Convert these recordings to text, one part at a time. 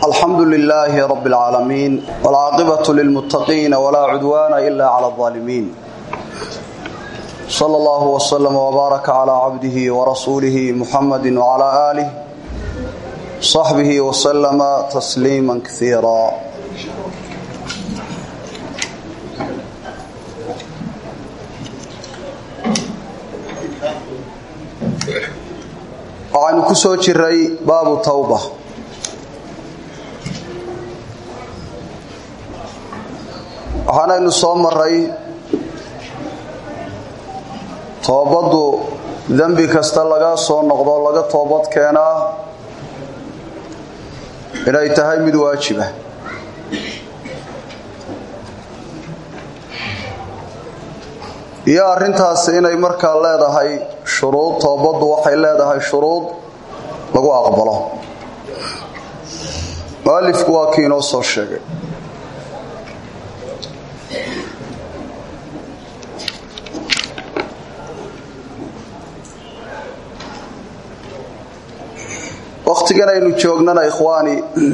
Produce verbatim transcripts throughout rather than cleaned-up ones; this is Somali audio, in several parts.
الحمد لله رب العالمين والعاقبة للمتقين ولا عدوان إلا على الظالمين صلى الله وسلم وبارك على عبده ورسوله محمد وعلى آله صحبه وسلم تسليما كثيرا وعن كسوة الرأي باب التوبة waxaanaynu soo maray toobadu dambi kasta laga soo noqdo laga toobad keenaa inay tahay mid waajiba iyo arintaas inay markaa leedahay shuruud toobadu waxay leedahay shuruud lagu aqbalo waalifku waa kiinoo soo sheegay waqtigan aynu joognana ikhwaani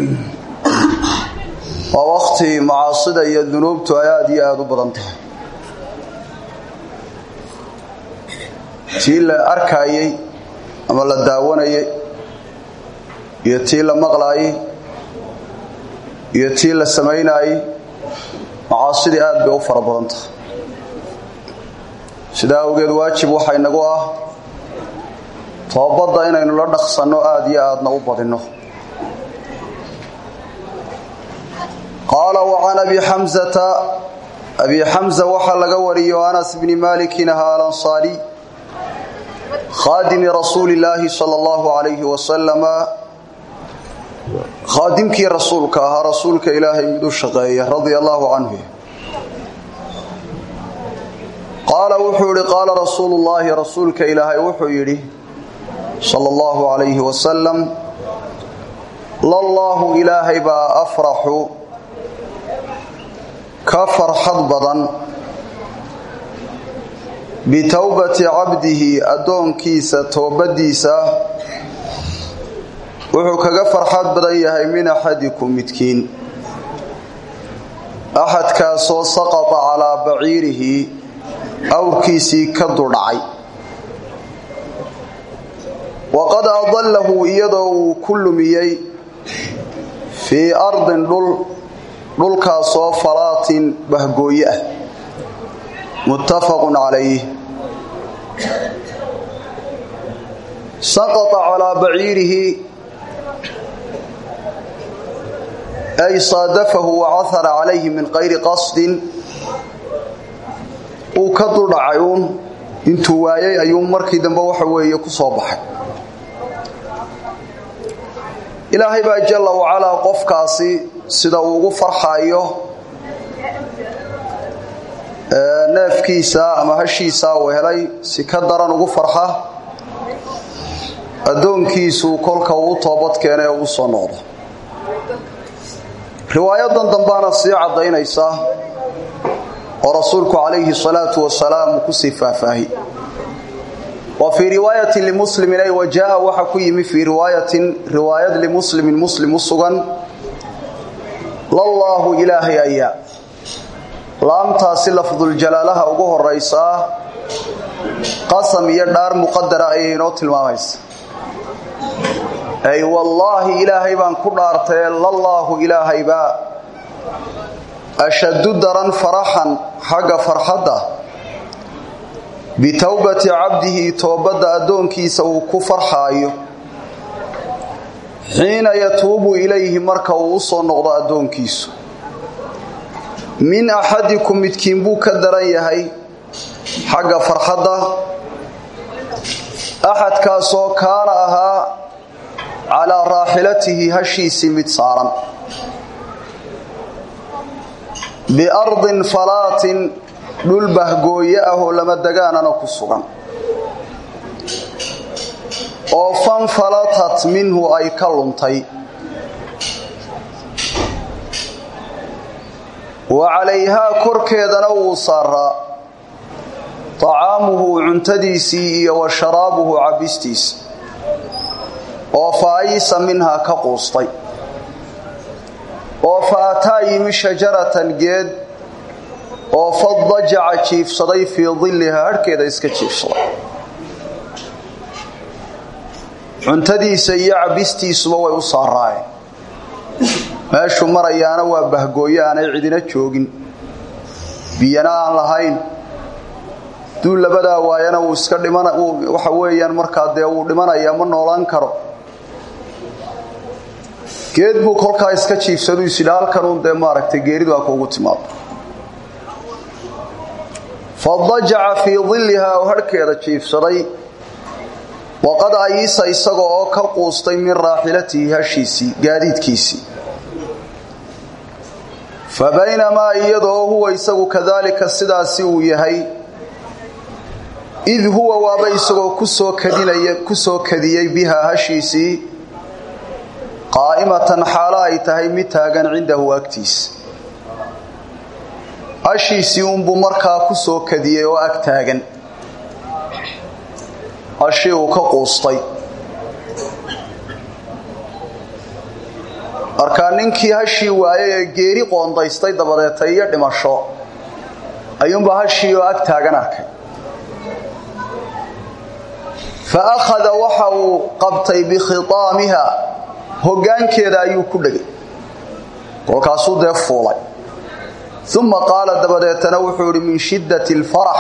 waa waqti macaasida iyo dunuubtu ay aad iyo aad u badan tahay tii la arkayay ama la daawanayay iyo tii la maqlayay iyo tii la samaynayay macaasidii aad bay u fara badan tahay sidaa awgeed waajib waxay nagu ah toobada inaynu la dhaqsano aad iyo aadna u badino qala wa ana bi hamzata abi hamza waxa laga wariyo anas ibn malik al-ansari khadim rasuulillah sallallahu alayhi wa sallama khadimki rasuulka ha rasuulka ilaahay mid u shaqeeya radiyallahu anhu qala wuxuu qala rasuulullah rasuulka ilaahay wuxuu yiri صلى الله عليه وسلم لله إلهي با أفرح كفر حضبضا بتوبة عبده أدون كيسة توبديسة وحو كغفر حضبضا يهي من أحدكم متكين أحد كاسو سقط على بعيره أو كيسي كدرعي وقد أضله يده كل ميي في أرض دل دلك صوفرات بهجوية متفق عليه سقط على بعيره أي صادفه وعثر عليه من غير قصد وكدر عيون intuu waayay ayuu markii dambe waxa weeye ku soo baxay ilaahay baa jalla wa ala qofkaasi sida uu ugu farxayo ee neefkiisa ama hashiisa uu helay si ka daran ugu farxa adoonkiisu kolka uu toobad keenay oo soo noqdo riwaayadan dambaana si cadeynaysa ورسولك عليه الصلاة والسلام كسفا فاهي وفي رواية لمسلم أي وجاء وحكيم في رواية رواية لمسلم مسلم الصغن لله إلهي أيا لام تاسي لفظ الجلالة أقوه الرئيسة قسم يدار مقدرة أي نوت الماميس أي والله إلهي بان كرارتي لله إلهي بان أشد درا فرحا حق فرحده بتوبة عبده توبة أدونكي سو كفر حايو حين يتوب إليه مركا وصو نغضى أدونكي سو من أحدكم متكينبو كدريهي حق فرحده أحد كاسو كانها على راحلته هشي سمت صارا بأرض فلات دول بهجويه لما دغاننا كسغان او فان فلاتت منه اي كلنتي وعليها كركيدنا وصار طعامه عنتديسي وشرابه عبستيس وفايس منها كقوسطي أتى يمي شجرة جد وفضجع جيف صدي في ظلها هركذا إسك جيف صدي cuntadii sayya bistiisuba way u saaraay meeshu marayaana waa bahgooyaan ay cidina joogin biyana aan lahayn duu labada waayana uu iska dhimana waxa weeyaan marka dee uu dhimanaya ma noolaan karo geed buu kolka iska jiifsado isilaalkan uu dee maaragtay geeridu ka ugu timaado fadaja'a fi dhillaha harkeeda jiifsaday وقد أيس إسقى كقوستي من راحلته هشيسي جديد كيسي فبينما يده هو يسقى كذلك السداسي ويهي إذ هو وابيسقى كسو كديني كسو كديي بها هشيسي قائمة حالاي تهي متاغن عنده أكتيس هشيسي أم بمركا كسو كديي وأكتاغن ashii uu ka qoostay arkaninkii hashii waayay geeri qoondaystay dabadeetay iyo dhimasho ayuunba hashii oo ag taagan arkay fa akhadha waxa uu qabtay bi khitaamiha hogaankeeda ayuu ku dhagay kolkaasuu dee fuulay thumma qaala dabadeetana wuxuu yiri min shiddati al-farah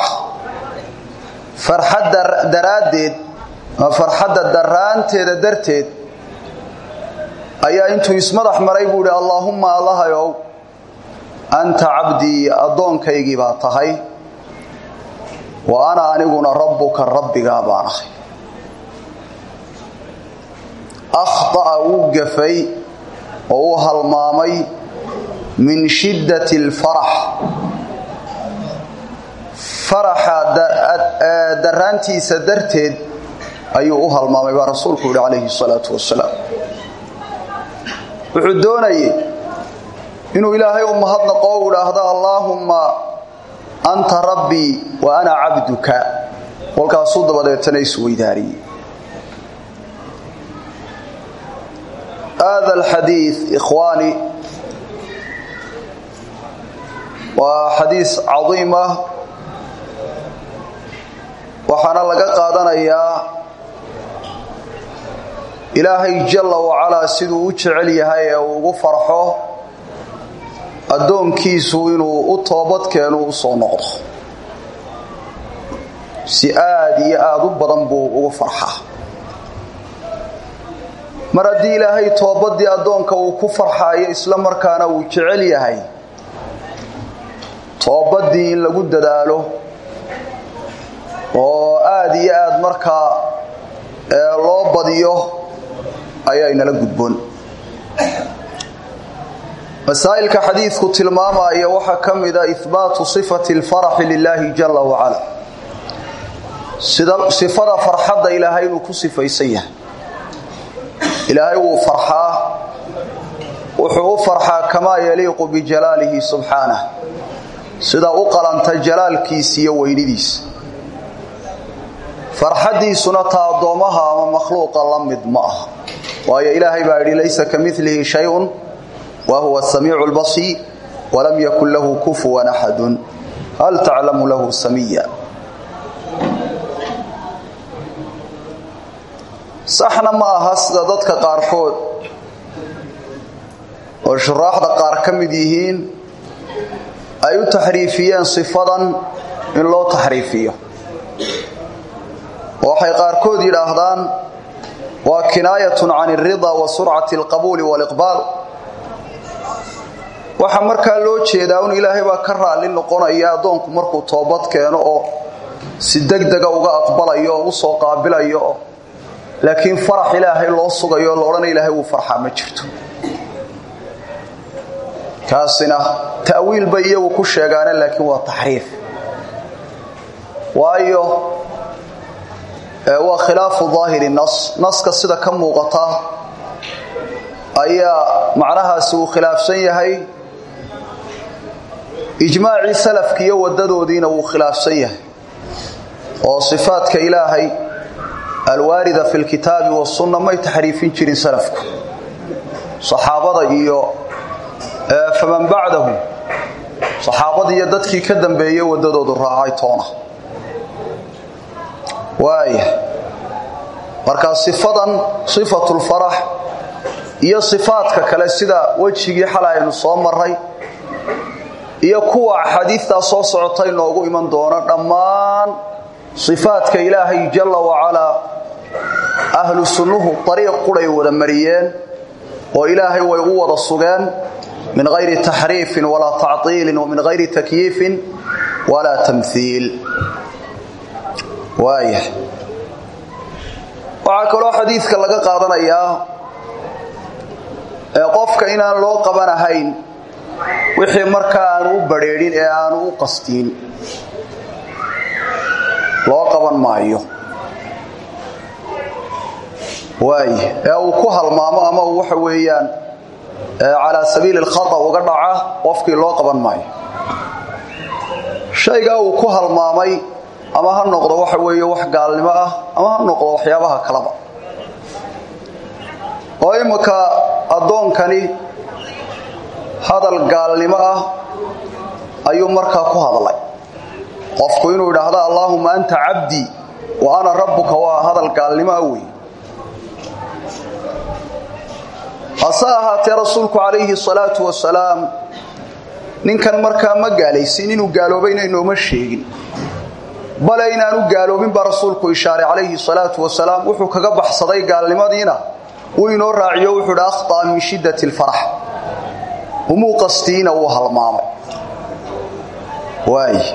فرحد دراديد فرحد درانteeda darteed ayaa intuu ismadax maray buu Allahumma Allah yow anta abdi adoonkaygi baa tahay wa ana aniguna rabbuka rabbiga baanahay akhta waqafay oo halmaamay min shiddati al-farah faraxa daraantiisa darteed ayuu u halmaamay baa rasuulku alayhi salatu wasalaam wuxuu doonayay inuu ilaahay u mahadnaqo oo ilaahda Allahumma anta rabbi wa ana abduka walkaasuu dabadeetana isweydaariyay هذا الحديث إخواني وحديث عظيمة waxaana laga qaadanayaa ilaahay jalla wa ala siduu u jecel yahay ee ugu farxo adoonkiisu inuu u toobad keeno u soo noqdo si aad iyo aad u badan buu ugu farxaa mar haddii ilaahay toobadii adoonka uu ku farxaayo isla markaana uu jecel yahay toobadii in lagu dadaalo oo aad iyo aad marka loo badiyo ayaa inala gudboon masaa'ilka xadiisku tilmaamaya waxa kamida ithbaatu sifati al-farah lillahi jalla wa ala sida sifada farxada ilaahay uu ku sifaysan yahay ilaahay uu farxaa wuxuu farxaa kama yaliiqu bi jalalihi subhanahu sida u qalanta jalaalkiisa iyo weynidiisa farxadiisuna taadoomaha ama makhluuqa lamid ma aha waayo ilaahay baa yiri laysa kamithlihi shay'un wa huwa as-sami'ul basir wa lam yakul lahu kufuwan ahad hal ta'lamu lahu samiyya saxna ma aha sida dadka qaarkood oo sharaxda qaar kamid yihiin ay u tahriifiyeen sifadan in loo tahriifiyo waxay qaarkood yiraahdaan waa kinaayatun 'an ar-ridha wa sur'ati al-qabul wal-iqbal waxa marka loo jeedaa in ilaahay baa ka raali noqonaya adoonku markuu toobad keeno oo si degdeg uga aqbalayo oo soo qaabilayo laakiin farax ilaahay loo sugayo oo oran ilaahay uu farxaa ma jirto kaasina ta'wiil bayiyo ku sheegaan laakiin waa tahriif waayo waa khilaaf dhaahiri nas naska sida ka muuqata ayaa macnahaas uu khilaafsan yahay ijmaaci salafkiyo wadadoodiina uu khilaafsan yahay oo sifaadka ilaahay alwaarida fil kitaabi was sunnah may tahriifin jirin salafku saxaabada iyo faman ba'dahu saxaabadii iyo dadkii ka dambeeyay wadadoodu raacay toona waay marka sifadan sifatul farah iyo sifaadka kale sida wajigii xalaaynu soo maray iyo kuwa xadiista soo socotay noogu iman doona dhammaan sifaadka ilaahay jalla wa ala ahlu sunnuhu tariiq quray wada mariyeen oo ilaahay way u wada sugeen min ghayri tahrif wala ta'til wa min ghayri takyif wala tamthil waaya waxa kale xadiiska laga qaadanayaa ee qofka inaan loo qabanahayn wixii markaa aan u bareerin ee aan u qastiin loo qaban maayo waay ee uu ku halmaamo ama waxa weeyaan ala sabiil al-khata uga dhaca qofkii loo qaban maayo shayga uu ku halmaamay ama ha noqdo waxa weeye wax gaalnimo ah ama ha noqdo waxyaabaha kalaba oo imaka adoonkani hadal gaalnimo ah ayuu markaa ku hadlay qofku inuu yiraahdo Allahumma anta 'abdi wa ana rabbuka wa hadal gaalnimo weey asaha ta rasuulku alayhi salatu wasalaam ninkan markaa ma gaalaysin inuu gaaloobayna inooma sheegin bal inaanu gaaloobin ba rasuulku ishaaray alayhi salatu wasalaam wuxuu kaga baxsaday gaalnimadiina uu inoo raaciyo wuxuu dhaaqtaa min shiddati al-farah umu qastiina uu halmaamay waay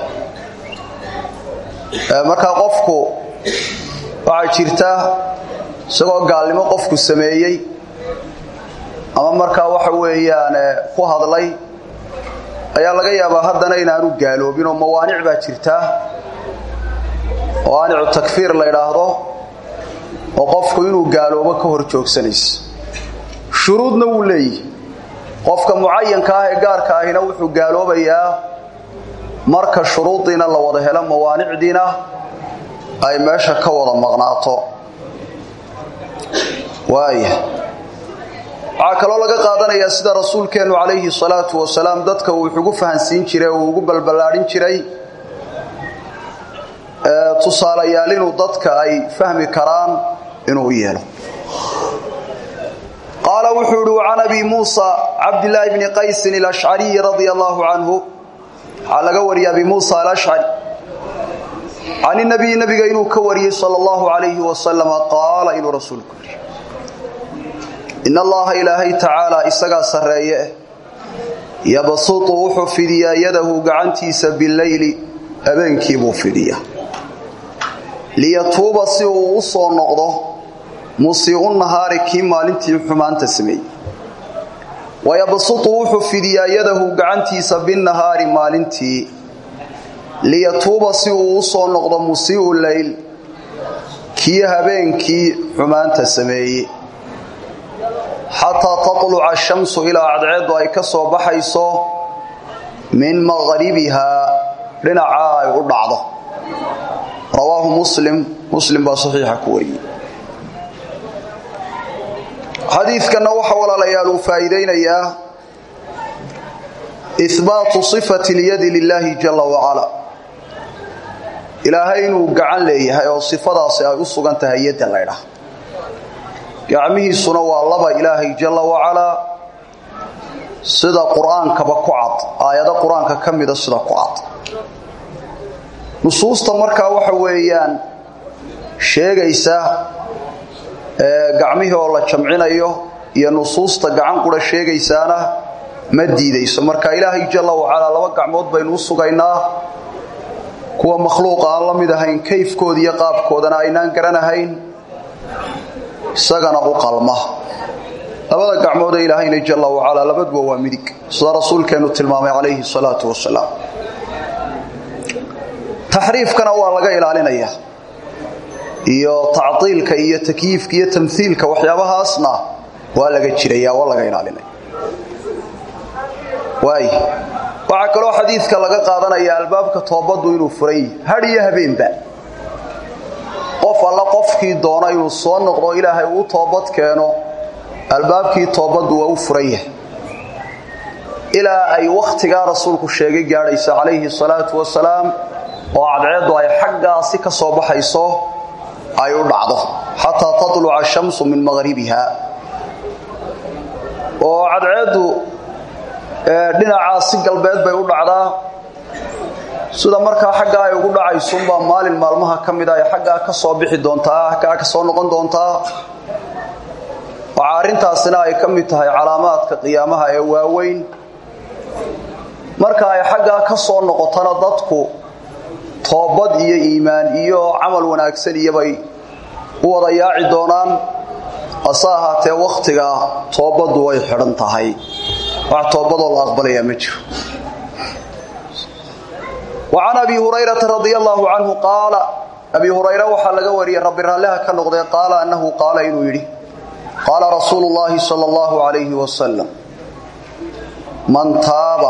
marka qofku waxa jirta isagoo gaalnimo qofku sameeyay ama marka waxa weeyaan ku hadlay ayaa laga yaabaa haddana inaanu gaaloobin oo mawaanic baa jirta oo aanu takfiir la yiraahdo oo qofku inuu gaaloobo ka hor joogsanayso shuruudna uu leeyahay qofka muayyanka ah ee gaarka ahina wuxuu gaaloobayaa marka shuruudina la wada helo mawaanicdiina ay meesha ka wada maqnaato waay akalo laga qaadanaya sida rasuulkeenu alayhi salatu wasalaam dadka uu ugu fahansiin jiray oo ugu balbalaarin jiray ee tusaalayaal inuu dadka ay fahmi karaan inuu yeelo قال وحور عن أبي موسى عبد الله بن قيس الأشعري رضي الله عنه على قوري أبي موسى الأشعري عن النبي نبي إنه كوري صلى الله عليه وسلم قال إنه رسولك إن الله إلهي تعالى إسقى سرية يبسط وحفديا يده قعنتيس بالليل أبنكي بفديا ليطوب سيو وصو النقضة مصيغ النهار كما لنتي حمان تسمي ويبسط وحفديا يده قعنتيس بالنهار ما لنتي ليطوب سيو وصو النقضة مصيغ الليل كي هبنكي حمان تسمي حتى تطلع الشمس إلى عدعد أي كسو بحيصو من مغربها لنعاء بعضه رواه مسلم مسلم بصحيح كوري حديث كان وحول ليال فائدين إياه إثبات صفة اليد لله جل وعلا إلهين وقعن ليه صفة سيأصغ أنت هيد الليلة gacmihi suna waa laba ilaahay jalla wa ala sida quraanka ba ku cad aayada quraanka kamida sida ku cad nusuusta marka waxa weeyaan sheegaysa ee gacmihi oo la jamcinayo iyo nusuusta gacan qura sheegaysaana ma diidayso marka ilaahay jalla wa ala laba gacmood baynu sugaynaa kuwa makhluuqa aan la mid ahayn kayfkooda iyo qaabkoodana aynaan garanahayn isagana u qalma labada gacmood ee ilaahayna jalla wa ala labadba waa midig sida rasuulkeenu tilmaamay alayhi salatu wasalaam tahriifkana waa laga ilaalinaya iyo ta'tilka iyo takyifka iyo tamthiilka waxyaabahaasna waa laga jiraya waa laga ilaalinaya waay waxa kale oo xadiiska laga qaadanaya albaabka toobadu inuu furay hadiya habeenba qof alla qofkii doona inuu soo noqdo ilaahay uu toobad keeno albaabkii toobadu waa u furay ilaa ay waqtiga rasuulku sheegay gaaraysa calayhi salaatu wasalaam oo cadceedu ay xaggaasi ka soo baxayso ay u dhacdo hatta tatlu'a ash-shamsu min maghribiha oo cadceedu dhinacaasi galbeed bay u dhacdaa sida markaa xagga ay ugu dhacayso baa maalin maalmaha kamida ay xagga ka soo bixi doontaa xagga ka soo noqon doontaa waarintaasina ay kamid tahay calaamaadka qiyaamaha ee waaweyn marka ay xagga ka soo noqotana dadku toobad iyo iimaan iyo amal wanaagsan iyo bay u wada yaaci doonaan asaahate waqtiga toobadu way xiran tahay wax toobado la aqbalaya ma jiro وعن أبي هريرة رضي الله عنه قال أبي هريرة وحلق وري رب الله كنقضي قال أنه قال إنه يري قال رسول الله صلى الله عليه وسلم من تاب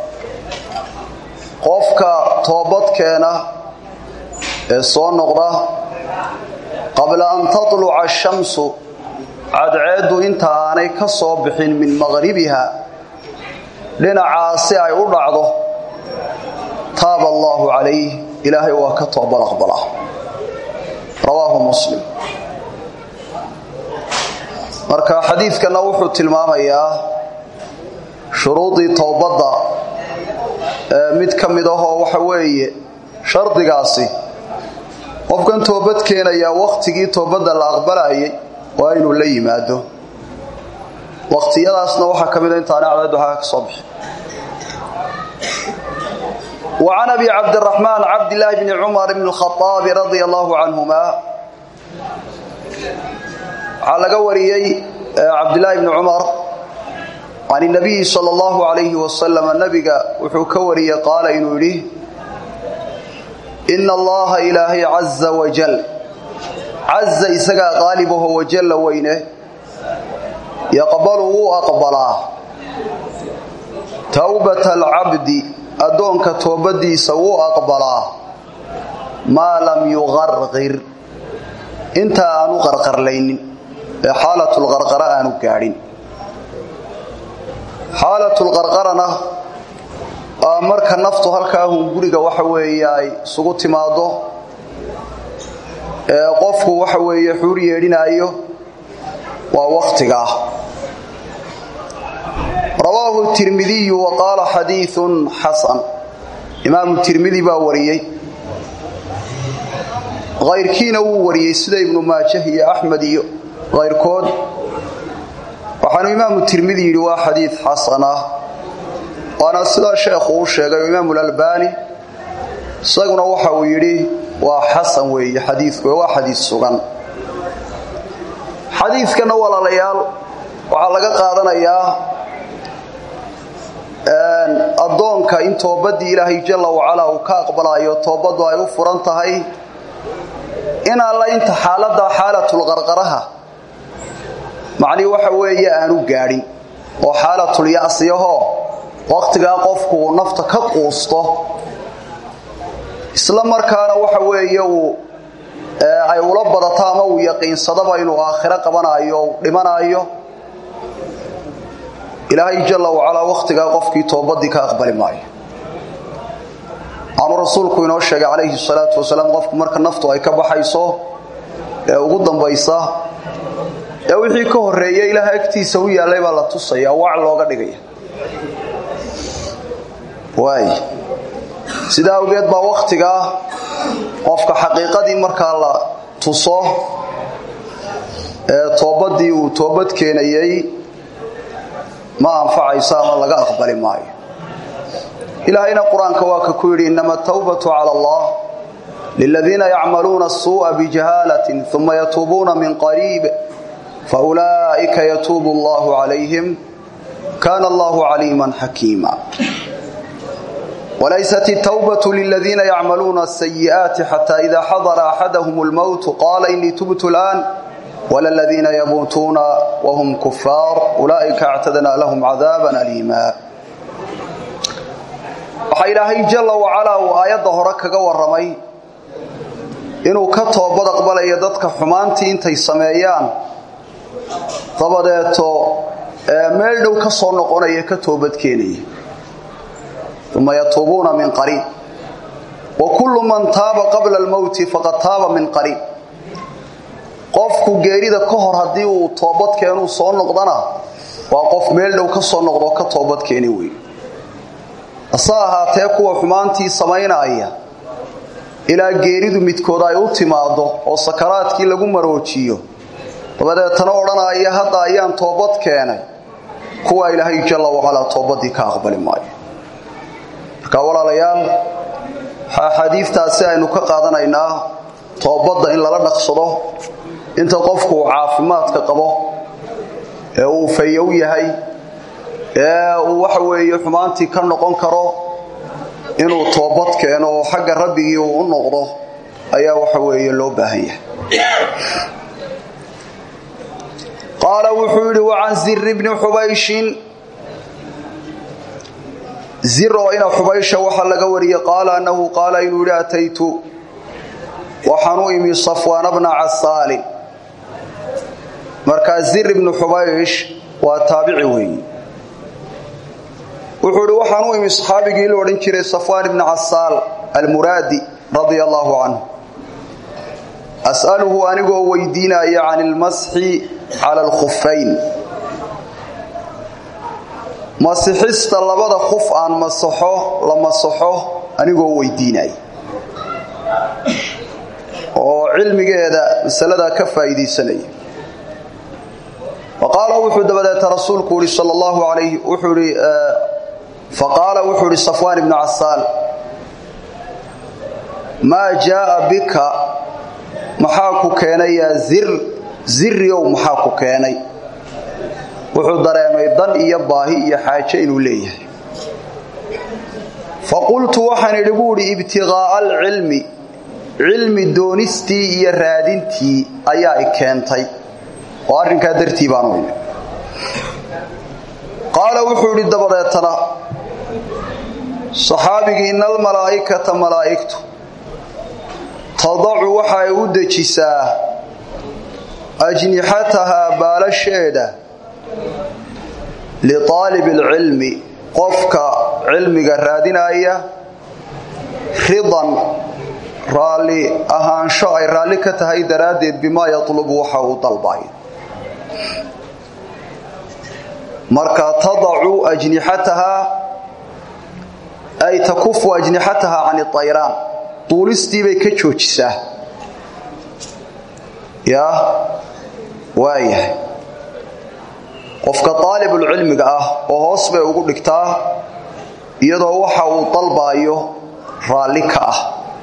قفك توبت كان الصون نقضة قبل أن تطلع الشمس عدعد انت عنيك الصبح من مغربها لنا عاسي أرعضه تاب الله عليه إلهي وكتب الأقبله رواه مسلم marka xadiidkana wuxuu tilmaamayaa shuruudii toobada mid kamid ah oo waxa weeye shardigaasi qofkan toobad keenaya waqtigii toobada la aqbalayay waa inuu la yimaado waqtiyadaasna waxa kamid ah intaan cadad waxa ka soo bixi وعن أبي عبد الرحمن عبد الله بن عمر بن الخطاب رضي الله عنهما على قوريي عبد الله بن عمر عن النبي صلى الله عليه وسلم النبي وحكوري قال إنه ليه إن الله إلهي عز وجل عز إسقى غالبه وجل وينه يقبله أقبله توبة العبد أدونك توبدي سوء أقبله ما لم يغرغر انت أنو غرغر لين حالة الغرغرة أنو قاعدين حالة الغرغرة marka naftu halka uu guriga waxa weeyay sugu timaado ee qofku waxa weeye xur yeedinayo waa waqtiga رواه الترمذي وقال حديث حسن امام الترمذي با وريي غير كينا وريي سيده ابن ماجه يا احمد iyo غير كود waxaan imam الترمذي yiri waa حديث حسن وانا sida sheekhu uu sheegay imam al-albani isaguna waxa uu yiri waa hasan weeye xadiisku waa xadiis sugan xadiiskana walaalayaal waxa laga qaadanayaa aan adoonka in toobadii ilaahay jalla wa ala uu ka aqbalayo toobadu ay u furan tahay in alla inta xaalada xaalatul qarqaraha macni waxa weeye aanu gaarin oo xaalatul yaasiyaho waqtiga qofku nafta ka quusto isla markaana waxa weeye uu ay ula badataa ama uu yaqiinsadaba inuu aakhira qabanayo dhimanayo ilaahay jalla wa ala waqtiga qofkii toobadii ka aqbali maayo ama rasuulku inoo sheegay calayhi salaatu wasalaam qofku marka naftu ay ka baxayso ee ugu dambaysa ee wixii ka horeeyay ilaahay agtiisa u yaalay baa la tusaya wax looga dhigaya way sida awgeed baa waqtiga qofka xaqiiqadii marka la tuso ee toobadii uu toobad keenayay ma anfacaysa ama laga aqbali maayo ilaahayna quraanka waa ka ku yiri inama tawbatu ala allah lilladheena ya'maluna as-su'a bijahalatin thumma yatubuna min qarib fa ulaa'ika yatubu Allahu alayhim kana Allahu aliman hakima وليست التوبة للذين يعملون السيئات حتى إذا حضر أحدهم الموت قال إني تبت الآن ولا الذين يموتون وهم كفار أولئك اعتدنا لهم عذابا أليما وحي إلهي جل وعلا وآيات ظهرك ورمي إنه كتوبة قبل يددك حمانتي انتي سمايان طبدأتو meel dhow ka soo noqonaya ka toobad keenaya uma yatuubuna min qarib wa kullu man taaba qabla al-maut faqad taaba min qarib qofku geerida ka hor hadii uu toobad keeno soo noqdana waa qof meel dhow ka soo noqdo ka toobad keenay way asaha kuwa xumaantii sameynaya ila geeridu midkood ay u timaado oo sakaraadkii lagu maroojiyo dabadeetana oranaya hadda ayaan toobad keenay kuwa ilaahay jalla wa ala toobadii ka aqbali maayo ka walaalayaal xadiistaasi aynu ka qaadanaynaa toobada in lala dhaqsado inta qofku caafimaadka qabo ee uu fayow yahay ee uu wax weeye xumaantii ka noqon karo inuu toobad keeno oo xagga rabbigii uu noqdo ayaa wax weeye loo baahan yahay قال وحوري وعن زر بن حبيش زر وإن حبيش وحل قوري قال أنه قال إنه أتيت وحنوئمي صفوان بن عسال مركز زر بن حبيش وتابعوه وحوري وحنوئمي صحابي قيلوا ورنكري صفوان بن عسال المرادي رضي الله عنه أسأله أنه ويدينا عن المسح على الخفين مسحست لبدا خف ان مسحو لما مسحو انيغو ويديناي oo cilmigeeda masalada ka faa'iideysanay وقال وحد بدأت رسولك صلى الله عليه وحوري فقال وحوري صفوان بن عسال ما جاء بك محاكو كان يا زر زر يوم محاكو كاني wuxuu dareemay dan iyo baahi iyo xaaje inuu leeyahay faqultu waxaan idhigu ibtigaa al-ilmi ilmi doonisti iyo raadintii ayaa i keentay oo arrinka dartii baan u yimid qaala wuxuu idhi dabadeetana saxaabigii inal malaa'ikata malaa'iktu tadacu waxa ay u dejisaa ajnihataha baalasheeda لطالب العلم قفك علمك رادنايا رضا رالي أهان شاعر رالي كتهي درادد بما يطلب وحاو طلباي مركا تضع أجنحتها أي تكف أجنحتها عن الطيران طولستي بيكتشوشسه يا وايه qofka talibul cilmiga ah oo hoos bay ugu dhigtaa iyadoo waxa uu dalbayo raali ka ah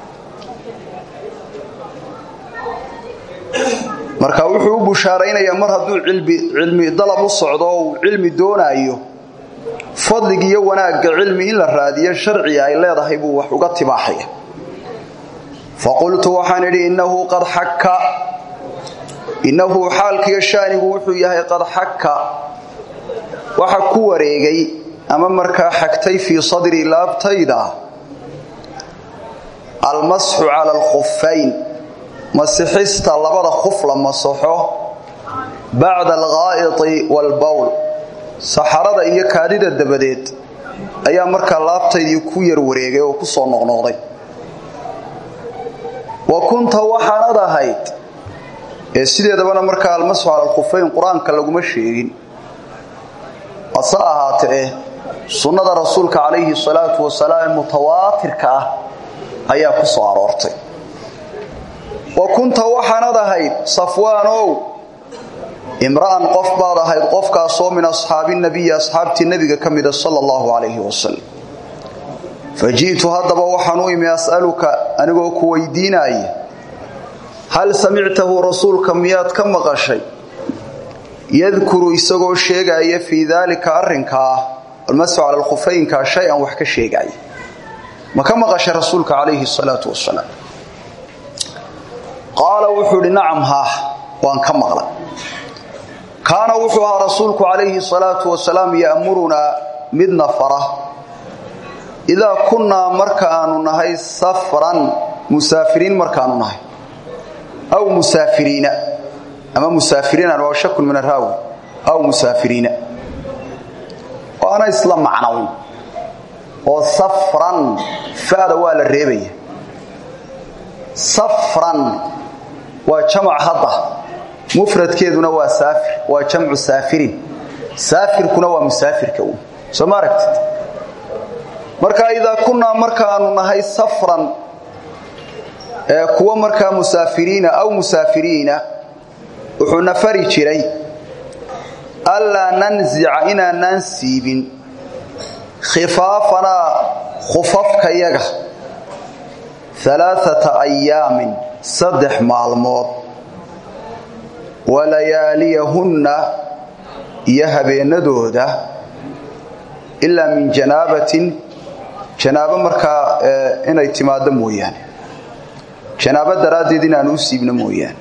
marka wuxuu u bushaaraynayaa mar hadduu cilmi cilmi dalab u socdo oo cilmi doonayo fadliga iyo wanaaga cilmi in la raadiyo sharci ay leedahay buu wax uga tibaaxay faqultu waxaan idhi innahu qad hakka innahu xaalkiyo shaanigu wuxuu yahay qad hakka waxa ku wareegay ama markaa xagtay fi sadri laabtayda almasxu ala alkhuffayn masixista labada khuf la masaxo ba'da alghaa'iti walbawl saxarada iyo kaadida dabadeed ayaa markaa laabtaydii ku yar wareegay oo ku soo noqnoqday wa kunta waxaanad ahayd ee sideedaba markaa almasxu ala alkhuffayn quraanka laguma sheegin asaahate sunnada rasuulka kaleeyhi salaatu wasalaam mutawaatirka ayaa ku soo aroortay wa kunta waxaanad ahayd safwaanow imraan qof baad ahayd qofkaas oo min asxaabi nabiy asxaabti nabiga kamida sallallahu alayhi wasallam fajiitu hadaba waxaan u imi as'aluka anigoo ku weydiinay hal sami'tahu rasuulka miyaad ka maqashay yadhkuru isagoo sheegaya fi dhalika arrinka almasu ala alkhuffayn ka shay'an wax ka sheegay ma ka maqashay rasuulka kaleeyhi salaatu wasalaam qaala wuxuu nacam ha waan ka maqlay kaana wuxuu ahaa rasuulku kaleeyhi salaatu wasalaam yaamuruna midna farah ila kunna markaanu nahay safran musaafiriin markaanu nahay aw musaafiriina أما مسافرين أنا وشك من الراوي أو مسافرين waana isla macnawi oo safran faada waa la reebaya safran waa jamac hadda mufradkeeduna waa saafir waa jamcu saafirin saafirkuna waa musaafirka uu soo maaragtid marka ida kunna markaanu nahay safran ee kuwa marka musaafiriina aw musaafiriina wuxuu nafari jiray alla nanzi'a ina nansibin khifaafana khufafka yaga thalathata ayaamin saddex maalmood walayaaliyahunna iyo habeenadooda illa min janaabatin janaaba markaa inay timaado mooyaan janaaba daraadeed inaan u siibno mooyaan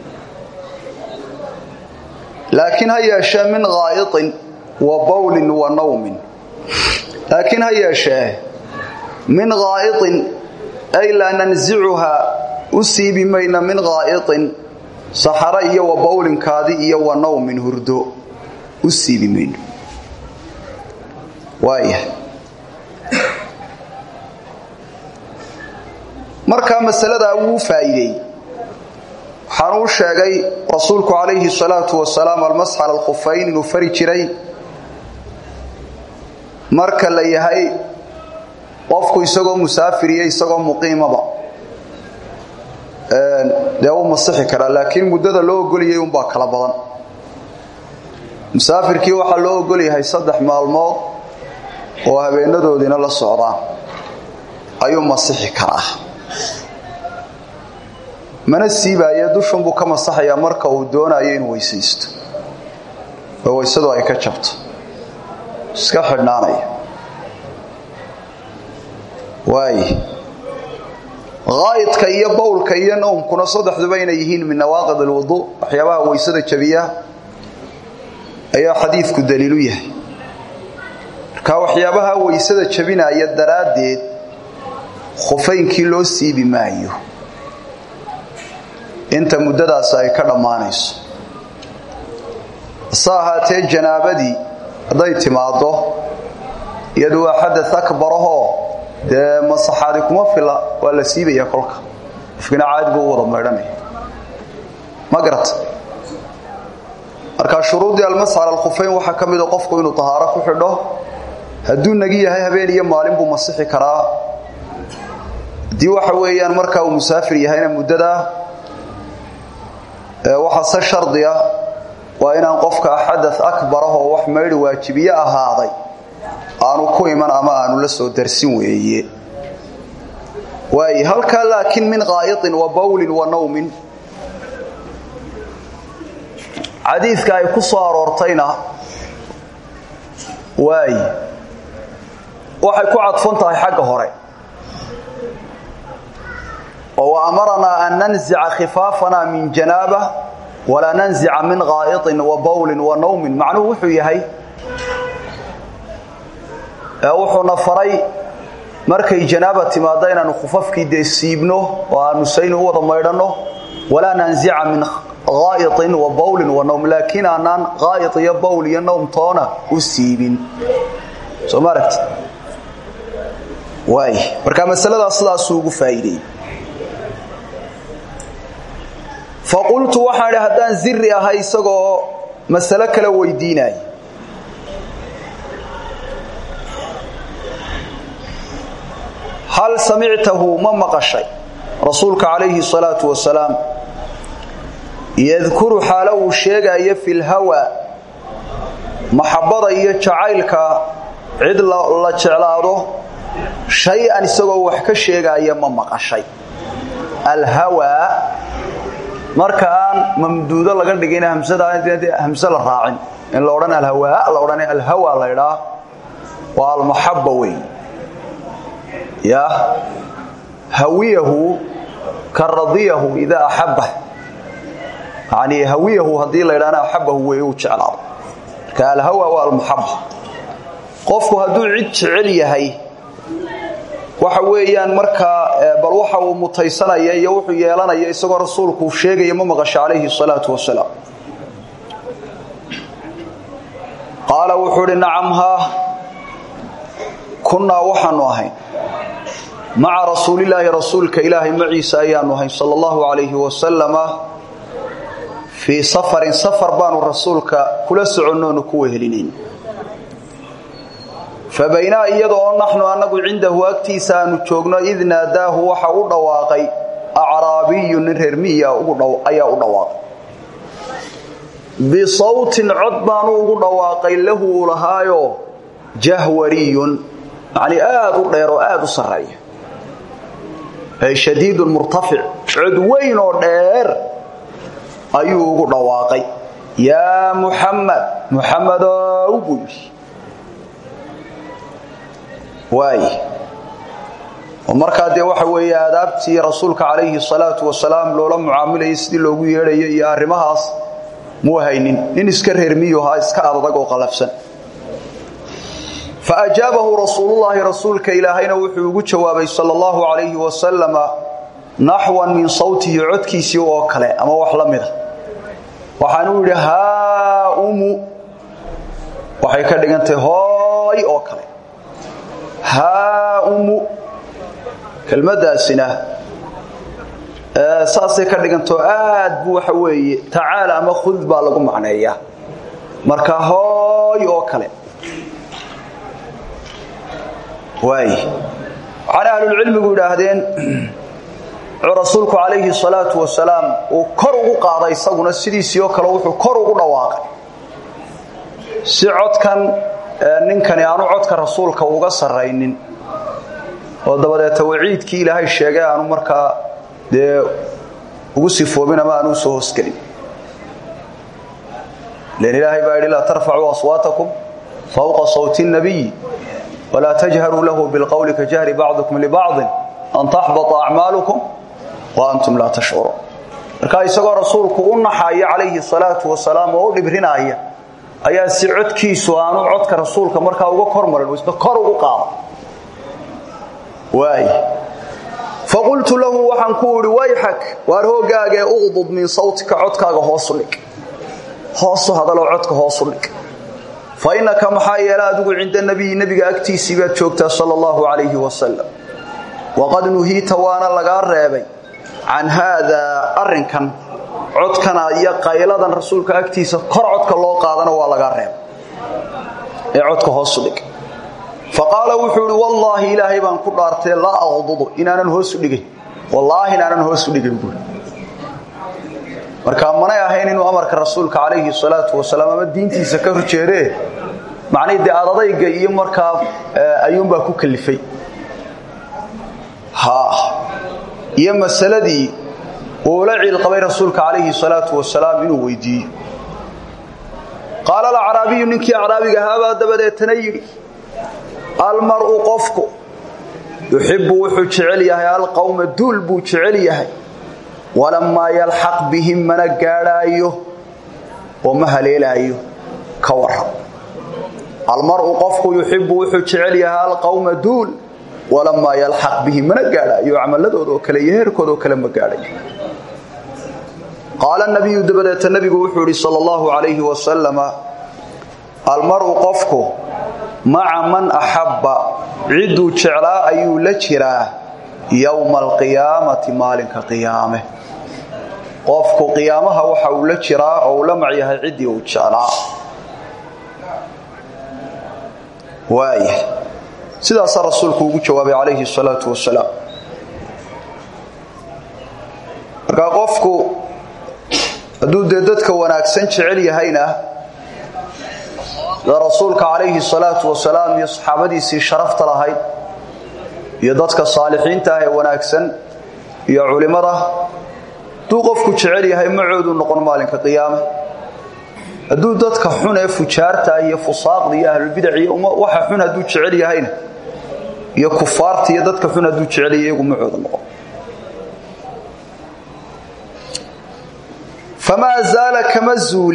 laakiin hayasha min ghaaitin wa bawlin wa nawmin laakiin hayasha min ghaaitin ay la nanzi'uha usiibi mayna min ghaaitin saxara iyo wa bawlin kaadi iyo wa nawmin hurdo usiibi mayna waaya marka masalada uu faa'iiday waxaan u sheegay rasuulku calayhi salaatu wasalaam al-masx ala al-khuffayn inuu fari jiray marka la yahay qofku isagoo musaafiriye isagoo muqiimaba ee uu masixi kara laakiin muddada loo ogoliyay un baa kala badan musaafirkii waxa loo ogoliyay saddex maalmood oo habeenadoodina la socdaan ayuu masixi karaa mana siibaya dushun buu ka masaxaya marka uu doonayo inuu weysaysto oo weysadu ay ka jabto iska xidhnaanaya waay ghaayidka iyo bawlka iyo nawmkuna saddexduba inay yihiin min nawaaqid alwudu waxyaabaha weysada jabiya ayaa xadiidku daliilu yahay marka waxyaabaha weysada jabinaya daraadeed khufaynkii loo siibi maayo inta muddadaas ay ka dhamaanayso saahaatee janaabadii haday timaado iyadu waa xadath akbaraho de masaxaadi kuma fila waa la siibaya kolka ifkina caadi buu wada meedhanay magarat marka shuruudii al-mas'al al-khuffayn waxa kamid ah qofku inuu tahaaro ku xidho haduu nagi yahay habeen iyo maalin buu masixi karaa di waxa weeyaan marka uu musaafir yahayna muddada waxa sa shardiya waa inaan qofka xadath akbar ah oo wax meedhi waajibiye ahaaday aanu ku iman ama aanu la soo darsin weeye way halka laakiin min ghaaitin wa bawlin wa nawmin xadiiska ay ku soo aroortayna way waxay ku cadfan tahay xagga hore وأمرنا أن ننزع خفافنا من جنابه ولا ننزع من غائط وبول ونوم معنوه وحيه هي وحو نفري مركي جنابة ما دينا نخففك دي سيبنه ونسينه وضميرنه ولا ننزع من غائط وبول ونوم لكن أنان غائط يبول ينوم طانا وسيبين سو ماركت واي مركا مسألة أصلا سوق فايدي فقلت وحنا هدان زري ahay isagoo mas'ala kala weydiinay hal sami'tahu ma maqashay rasuulka calayhi salatu wasalaam yadhkuru halahu sheegaya fil hawa mahabbada iyo jacaylka cid la jeclaado shay an isagoo wax ka sheegaya ma maqashay al hawa markaan mamduudo laga dhigay hamsada hamsa la raacin in la oran al hawa la oran al hawa la ila wa al mahabba way ya hawiyahu karadiyahu idha ahabba yani hawiyahu hadii la iraana ahabbahu way u jeclaado ka al hawa wa al mahabba qofku haduu cid jecel yahay waxa weeyaan marka bal waxa uu mutaysanaya iyo wuxuu yeelanaya isagoo rasuulku sheegay ma maqashay calayhi salatu wasalaam qala wuxuu nacamha كنا وحنوهين مع رسول الله رسولك إلهي معي سأيانوهين صلى الله عليه وسلم في سفر سفر بان رسولك كل سعنون كوهلين فبينا إيضا نحن أنه عنده أكتسا نتشوقنا إذ ناداه وحاو دواقي أعرابي نرمي أي أدواقي بصوت عضبان دواقي له لهايو جهوري يعني آذ غير آذ صري أي شديد المرتفع عدوين ودير أيوه دواقي يا محمد محمد أبوش واي ومركا دي waxa weeye aadaabtii rasuulka kaleeyhi salaatu wasalaam loola mucaamilayay sidii loogu yeedhayay iyo arimahaas muu haynin in iska reermiyo ha iska adag oo qalafsan faajabahu rasuulullaahi rasuulka ilaahayna wuxuu ugu jawaabay sallallahu alayhi wasallam nahwan min sawtihi codkiisi oo kale ama wax la mid ah waxaan u yiri ha umu waxay ka dhigantay hooy oo kale ها أم كلمة سنة ساسي كدغنتو aad buu waxa weeye tacaala ama khud baa lagu macneeyaa marka hooy oo kale way ana ahlul ilmi yiraahdeen rasuulku kaleeyhi salaatu wasalaam oo kor ugu qaaday isaguna sidiisii oo kale wuxuu kor ugu dhawaaqay si codkan ninkani aanu codka rasuulka uga sareynin oo dabadeed tawciidkii ilaahay sheegay aanu marka de ugu sifoobina ma aanu soo hosgelin leen ilaahay baa ila tarfa'u aswaatakum fawqa sawti an-nabiy wala tajharu lahu bil qawli ka jahri ba'dukum li ba'd an tahbata a'malukum wa antum la tash'urun marka isagoo rasuulku u naxay alayhi salaatu wasalaam oo dhibrinaya ayaa si codkiisu aanu codka rasuulka marka uga kormarin oo isba kor ugu qaado way faqultu lahu waxan ku uri wayhak war hoogaaga uqdud min sawtika codkaaga hoos u dhig hoos u hadalo codka hoos u dhig fa inaka maxayala adigu cinda nabi nabiga agtiisii baad joogtaa sallallahu alayhi wasallam waqad nuhita waana laga reebay an hada arrinkan codkana iyo qayladan rasuulka agtiisa kor codka loo qaadana waa laga reeb ee codka hoos u dhig faqala wuxuu wallahi ilaahi baan ku dhaartay la aqdudu inaanan hoos u dhigay wallahi inaanan hoos u dhigay buu marka manay ahayn inuu amarka rasuulka kaleeyhi salaatu wasalaam ama diintiisa ka horjeeray macnaheedu adadayga iyo marka ayuun baa ku kalifay ha iyo masaladii ولا عيل قبي رسولك عليه الصلاة والسلام إنه ويدي قال العربي إنك عربي هذا دبدأ تنيري المرء قفك يحب وحج عليه القوم الدول بوج عليه ولما يلحق بهم من الجرايه ومهليلايه كور المرء قفك يحب وحج عليه القوم الدول ولما يلحق بهم من الجرايه يعمل له كلا يهركو كلا مجرايه قال النبي دبدت النبي وحوري صلى الله عليه وسلم المرء قفكو مع من أحب عدو جعلاء أيو لجرا يوم القيامة مالك قيامه قفكو قيامها وحاو لجرا أو لمعيها عدو جعلاء واي سيدا صار رسولك وجواب عليه الصلاة والسلام قفكو haduu dadka wanaagsan jecel yahayna rasuulka kaleeyhi salaatu wasalaam iyo saxaabadiisii sharafta lahayd iyo dadka saalixiinta ah ee wanaagsan iyo culimada duu qofku jecel yahay macoodu noqon maalinka qiyaamaha haduu dadka xun ee fujaarta iyo fusaaqda iyo ahlul bid'ah iyo waxa xun haduu jecel yahayna iyo kufaarta iyo dadka xun haduu jecel yahay iyagu macoodu noqon فما زال كمزول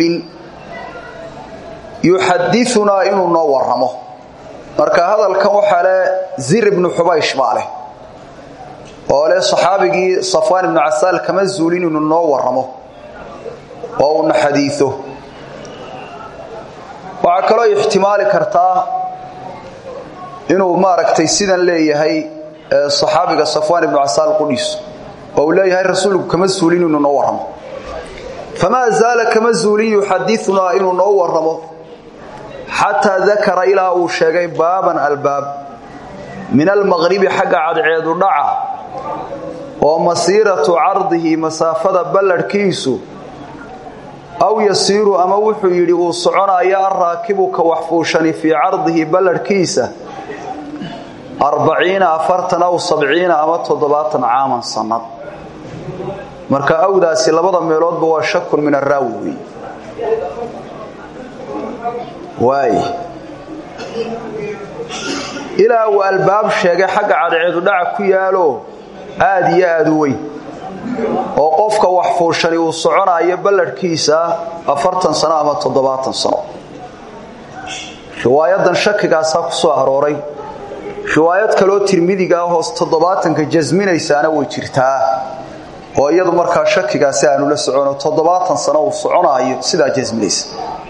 يحدثنا إنه نورمه marka hadalkan waxa la Zir ibn Hubaysh baale oo le saxaabigi Safwan ibn Asal kama zuulin inuu noo waramo oo uu xadiiso waxa kale oo ihtimaali kartaa inuu maaragtay sidan leeyahay saxaabiga Safwan ibn Asal qudis oo leeyahay rasuulku kama suulin inuu noo waramo fama zaala kama zuulin yuhadithuna inuu noo waramo hatta dhakara ila uu sheegay baaban albaab min al-maghrib haqa cadceedu dhaca oo masiratu ardihi masaafada balladkiisu aw yasiru ama wuxuu yiri uu soconaya raakibu ka waxfuushani fi ardihi balladkiisa أربعين أفرتنا أو سبعين أما تضباط عاما سنة مركا أودا سلبضا ميلود بوا شك من الراوي واي إلى والباب شيغا حق عدعيد دعا كيالو آدي آدوي وقفك وحفوشني وصعنا يبلد كيسا أفرتن سنة أما تضباط سنة رواية شك قاساق سوهروري riwaayad kale oo Tirmidiga hoos toddobaatan ka jazminaysaana way jirtaa oo iyadu markaa shakigaasi aanu la socono toddobaatan sano uu soconayo sida jazminaysa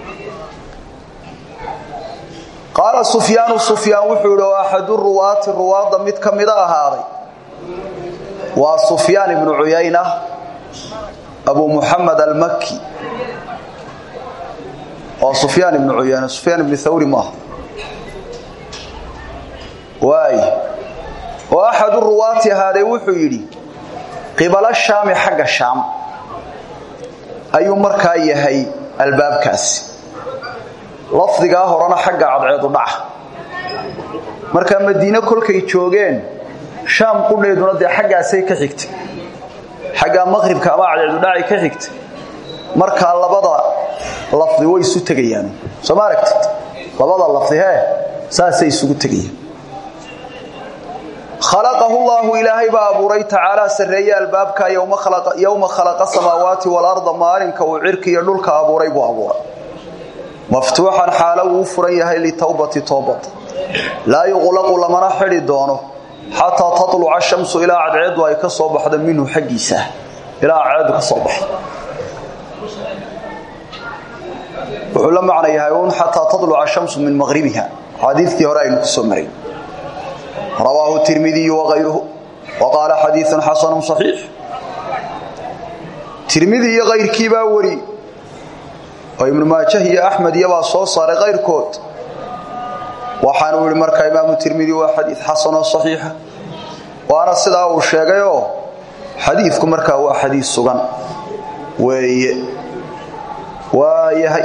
qala Sufyaan Sufyaan wuxuu yiri ahad ruwaat ruwaada mid kamida ahaaday waa Sufyaan ibn Uyayna Abu Muhammad al-Makki oo Sufyaan ibn Uyayna Sufyaan ibn Thawri ma واي واحد الرواة هذا وحيري قبل الشام حق الشام أي مركا يهي الباب كاس لفظها هرانا حق عضعيد ضع مركا مدينة كل كي تشوغين شام قلنا يدونا دي حقا سي كحكت حقا مغرب كما عضعيد ضع كحكت مركا لبضا لفظي ويسو تقيان سماركت لبضا لفظي هاي ساسي سو تقيان خلقه الله إلهي بابوري تعالى سرية البابك يوم خلق يوم خلق السماوات والأرض مالك وعرك يدلك أبوري بابوري مفتوحا حاله فريه لتوبة توبة لا يغلق لمن أحد دونه حتى تطلع الشمس إلى عدعد ويكصبح منه حقيسة إلى عدعد كصبح وعلم عليها يقول حتى تطلع الشمس من مغربها حديث ثيورين كسمرين رواه الترمذي وغيره وقال حديث حسن صحيح الترمذي غير كيبا وري وابن ماجه يا احمد يبا سو صار غير كود وحانوا المركا امام الترمذي وحديث حسن صحيح وانا سدا او شيغايو حديثكم مركا هو حديث سغان وي ويهي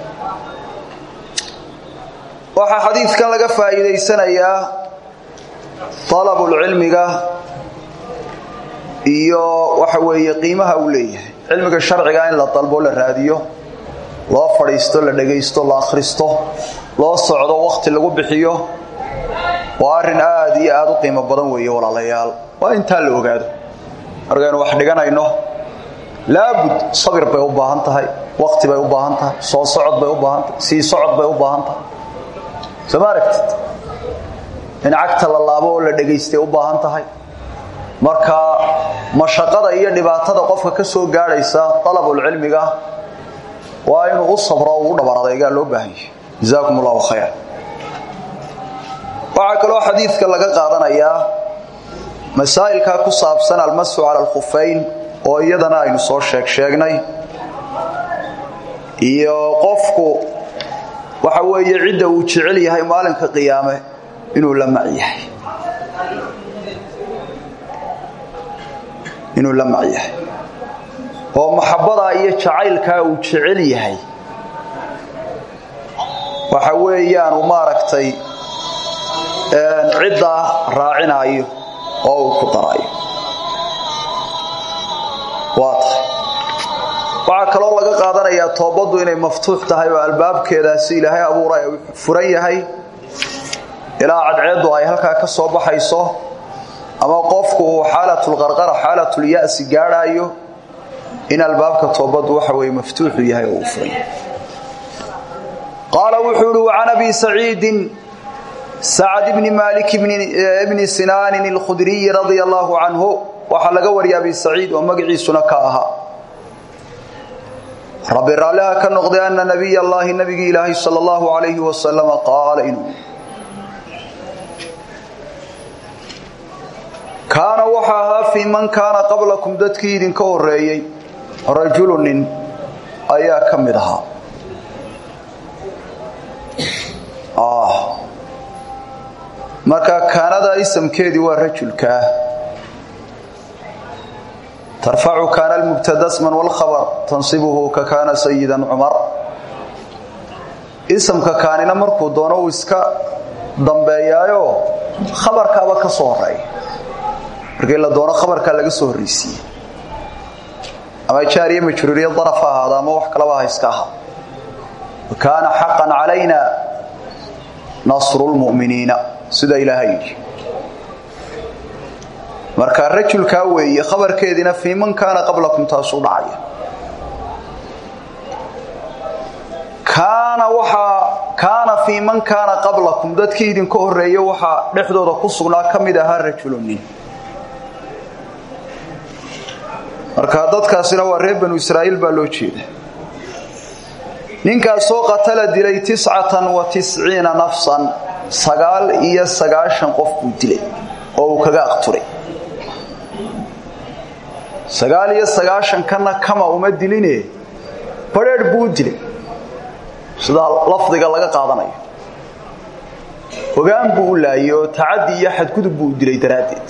waxa xadiiskan laga faa'iideysanayaa طلب العلم iyo waxa weeye qiimaha uu leeyahay cilmiga sharciga in la talbo la raadiyo loo fadhiisto la dhageysto la akhristo loo socdo waqti lagu bixiyo waa arin aad iyo aad u qiimo badan weeye walaalayaal waa inta la ogaado argayna wax dhiganayno laabud sabir bay u baahan tahay waqti bay u baahan tahay soo socod bay u baahan tahay si socod bay u baahan tahay sabaaragt in agta la laabo la dhageystay u baahan tahay marka mashaqada iyo dhibaatada qofka ka soo gaaraysa talabul cilmiga waa inuu u sabro oo u dhabarayga loo baahan yahay jazaakumullahu khayr waxa kale oo xadiiska laga qaadanayaa masaa'ilka ku saabsan al-mas'u 'ala al-khuffayn oo iyadana aynu soo sheeg sheegnay iyo qofku waxa weeye cidda uu jecel yahay maalinka qiyaame inuu la macyahay inuu la macyahay oo maxabada iyo jacaylka uu jecel yahay waxa weeyaan uu maaragtay een cidda raacinayo oo uu ku darayo waata waxa kale oo laga qaadanayaa toobadu inay maftuux tahay oo albaabkeedaasi Ilaahay abuuray furan yahay ilaa cadceedu ay halka ka soo baxayso ama qofku xaalatul qarqara xaalatul yaas gaarayo in albaabka toobadu waxa way maftuux yahay oo furan قال وحول عن ابي سعيد سعد بن مالك بن ابن سنان الخدري رضي الله عنه وحلق وري ابي سعيد ومغعيسنا كاها رب رالها كنقضي أن نبي الله النبي إلهي صلى الله عليه وسلم قال إنه وحاها في من كان قبلكم دتكيد كوريي رجل أيا كمدها آه marka kaanada ismkeedi waa rajulka tarfa'u kana al-mubtada isman wal khabar tansibuhu ka kana sayyidan umar ismka kaanina markuu doono uu iska dambeeyayo khabarka ba ka soo horay markii la doono khabarka laga soo horeysiyo ama jaariye majruuriye daraf ahaada ama wax kala waa iska aha kana haqqan alayna nasrul mu'minina sida ilaahay marka rajulka weeye khabarkeedina fi man kana qablakum taasu dhacay kana waxa kana fi man kana qablakum dadkii idin ka horeeyay waxa dhexdooda ku sugnaa kamid ah rajulun marka dadkaasina waa reer banu Israa'iil baa loo jeedaa ninkaas soo qatala dilay tis'atan wa tis'iina nafsan sagaal iyo sagaashan qof buu dilay oo uu kaga aqturay sagaal iyo sagaashan kana kama uma diline bareer buu dilay sida lafdiga laga qaadanayo hogaan buu laayo taadi iyo xad gudub buu dilay daraadeed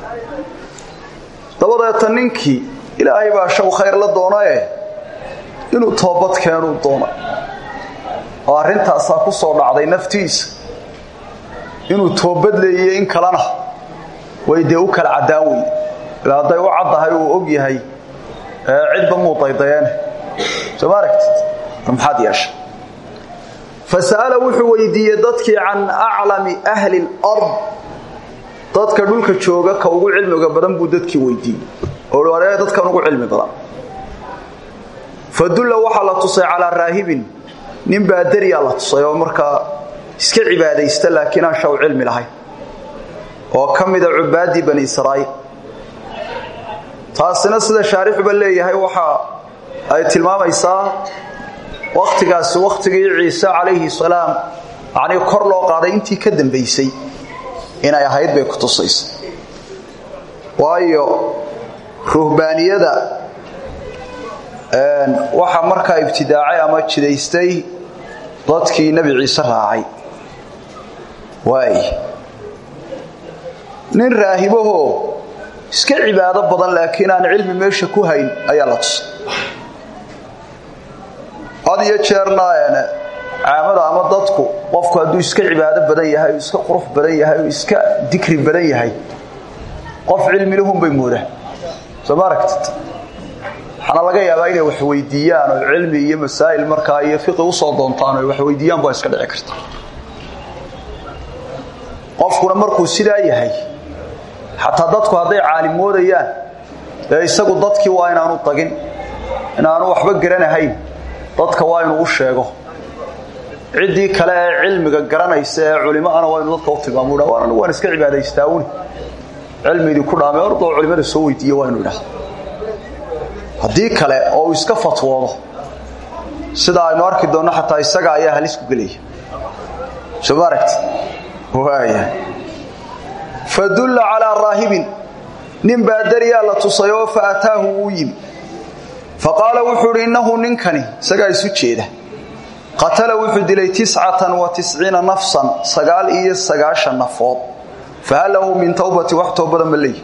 dabada ninkii ilaahay baa shaw khayr la doonay inuu toobad keeno doono oo arintaas ku soo dhacday naftiisa inuu toobad leeyahay in kalena way de u kala cadaaway ilaahay uu cadahay uu og yahay cidba muuqaydayeen samaragt maxad yeesha fasala wuxuu weydiiyay dadkii can a'lami ahli al-ard dadka dhulka jooga ka ugu cilmiga badan buu dadkii weydiiyay oo wareey dadka ugu cilmi badan fadulla waxa la tusay ala raahibin nin baa dariya la tusay oo marka iska cibaadaysta laakiin aan shaw cilmi lahayn oo kamida ubaadi bani israa'iil taasina sida shaarix baa leeyahay waxa ay tilmaamaysaa waqtigaas waqtigii Ciisa alayhi salaam ani kor loo qaaday intii ka dambeysay inay ahayd bay ku tusaysaa waayo ruhbaaniyada een waxa markaa ibtidaacay ama jidaystay dadkii nabi Ciisa raacay way nin raahibaho iska cibaado badan laakiin aan cilmi meesha ku hayn ayaa la tusay adiga jeernaayana caamada ama dadku qofku haduu iska cibaado badan yahay iska qurux badan yahay iska dikri badan yahay qof cilmi lahum bay moodaan samaragt xana laga yaabaa inay wax weydiiyaan oo cilmi iyo masaa'il markaa iyo fiqh u soo doontaan oo wax weydiiyaan baa iska dhici karta qofkuna markuu sidaa yahay hatta dadku haday caalimoodayaan ee isagu dadkii waa inaanu tagin inaanu waxba garanahayn dadka waa inuu u sheego cidii kale ee cilmiga garanaysa ee culimada waa inuu dadka u tilmaamo waan waan iska cibaadaystaawun cilmiga ku dhaamay ordo culimada soo weydiiyo waa inuu yiraahdo hadii kale oo iska fatwoodo sida aynu arki doono xataa isaga ayaa halis ku galay shabarat waaya fadulla ala raahibin nin baadariya la tusayo faataahu uyim faqala wuxuu innahu ninkani isaga isu jeeda qatala wuxuu dilay tis'atan wa tis'iina nafsan sagaal iyo sagaashan nafood fahalahu min tawbati wa tawbada malay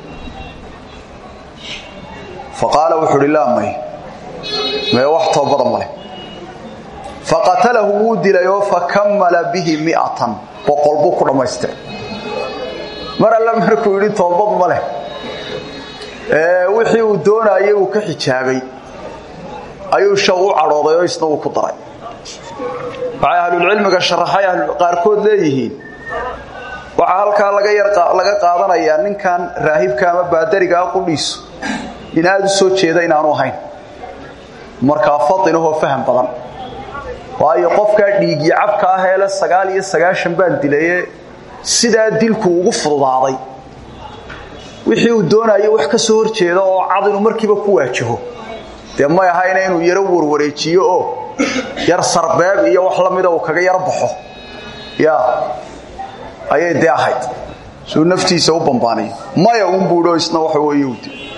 faqala wuxuu ilaamay ma wax tawbada malay faqatalahu dilayo fakammala bihi mi'atan boqolbu ku dhamaystay mar alla markuu yiri tawbad malay ee wixii uu doonayay uu ka xijaabay ayuu shaw u carooday oo isna uu ku daray waxa ahlul cilmiga sharaxay qaarkood leeyihiin waxa halka laga yar laga qaadanaya ninkan raahibka ama baadariga qudhiiso inaad soo jeeda inaanu ahayn marka fadinahu faham badan waayo qofka dhiigi cabka ah ee la sagaal iyo sagaashan baan dilay sida dilku ugu fududaaday wixii uu doonayay wax ka soo horjeeda oo cad inuu markiiba ku waajaho de ma ahayna inuu yaro warwareejiyo oo yar sarbeeb iyo wax la mid ah oo kaga yar baxo ya ayay deehayd soo naftiisa u bambaanay maya uun buudho isna waxa weeye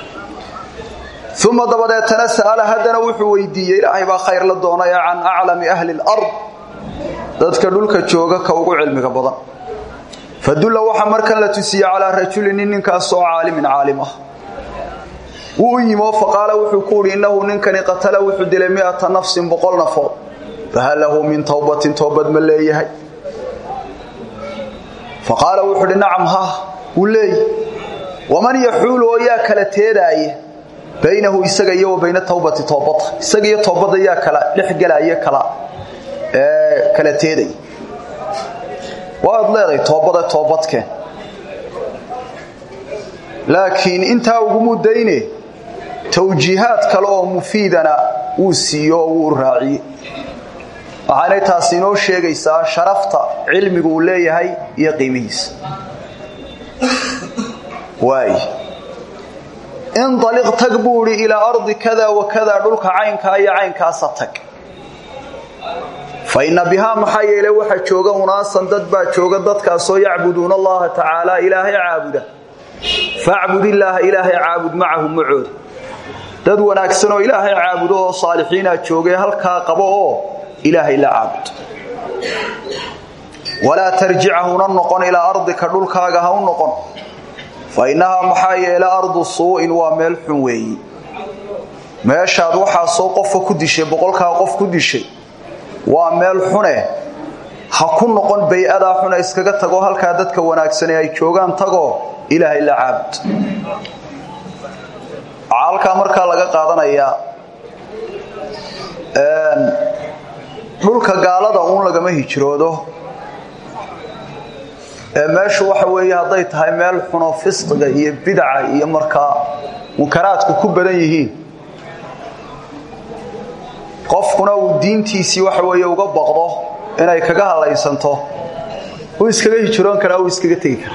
ثم دبدتنا سأل هدنا وحو ويديي ilaahay baa khayr la doonay aan a'lami ahli al-ard dadka dhulka jooga ka ugu cilmiga badan fadulla waxa markan la tusiya ala rajulin ninkaas oo caalimin caalim ah uu yimo faqala wuxuu ku yiri innahu ninkani qatala wuxuu dilay mi'ata nafsin boqol nafo fahalahu min tawbatin tawbad ma leeyahay faqala wuxuu nacam ha ulay waman yahulu ya kala teedaaye baynahu isaga iyo bayna tawbati tawbata isaga iyo tawbada ya kala dhixgalaya kala ee kala teeday waad leedahay tawbada tawbadkeen laakiin inta ugu mudayne tawjiihaad kale oo mufiidana uu siiyo uu raaciye waxaanay taasi inoo sheegaysaa sharafta cilmigu uu leeyahay iyo qiimihiisa waay انطلق تكبوري إلى أرض كذا وكذا دولك عينك أي عينك أستك فإن بها محايا لوحة شوغا وناسا ددبا شوغا ددكا سو يعبدون الله تعالى إلهي عابدا فاعبد الله إلهي عابد معهم معود ددوا ناكسنوا إلهي عابدوا صالحين شوغا هلكا قبوه إلهي لا عابد ولا ترجعه ننقن إلى أرضك دولك هاو نقن فإنها محايا إلى أرض الصوء وميل حوي ما يشهد وحا سو قف كدشي بقولك قف كدشي وميل حنه حكون نقن بيئدا حنه اسكغا تغو halka dadka wanaagsan ay joogan tago ilaahay la caabud halka marka laga qaadanaya een dhulka gaalada uun laga ma hijroodo meeshu waxa weeye haday tahay meel xuno fisqiga iyo bidca iyo marka munkaraadku ku badan yihiin qofkuna uu diintiisi waxa weeye uga baqdo inay kaga halaysanto oo iskaga hijroon kara oo iskaga tagi kara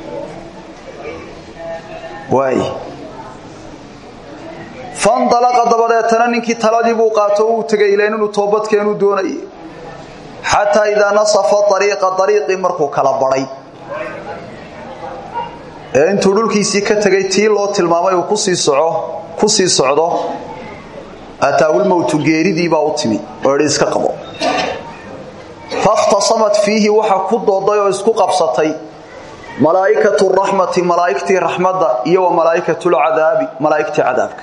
waay fandalaqa dabadeetana ninkii taladii buu qaato uu tagay ilaa inuu toobadkeenu doonay حتى إذا نصف طريق طريقي مركو كلا بري انتو دولكيسي كتغاي تي لو تلمامay oo kusii soco kusii socdo ataawul mawtu geeridii baa u timi oo iska qabo faqtasamat fihi waxa ku dooday oo isku qabsatay malaa'ikatu rahmati malaa'ikti rahmada iyo malaa'ikatu adaabi malaa'ikti adaabka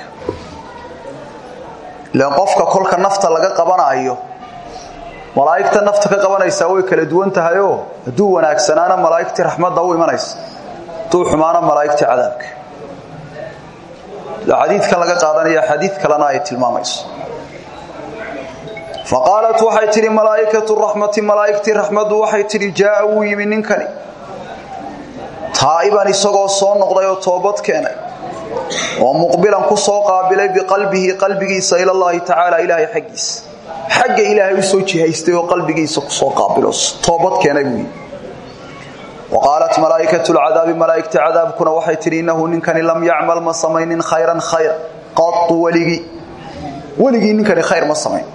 la qofka kolka nafta laga qabanayo malaa'ikta nafta ka qabanaysa way kala duwan tahay oo haduu wanaagsanaana malaa'ikti rahmada u imanaysa tuu xumaana malaa'ikti cadaabka la xadiidka laga qaadanaya xadiid kalena ay tilmaamayso faqalat waxay tiri malaa'ikatu rahmati malaa'ikti rahmadu waxay tiri jaa uu yimi ninkani taa'iban isagoo soo noqday oo toobad keenay oo muqbilan ku soo qaabilay biqalbihi qalbigiisa ila Allah ta'ala ilaahi xaqiis حق إلهي سو جهيستي وقلبيgiisa ku soo qaabilos toobad keenay buu وقالت ملائكة العذاب ملائكة عذابكنا waxay tiri innahu ninkani lam ya'mal ma samaynin khayran khayr qat waligi waligi ninkani khayr ma samayn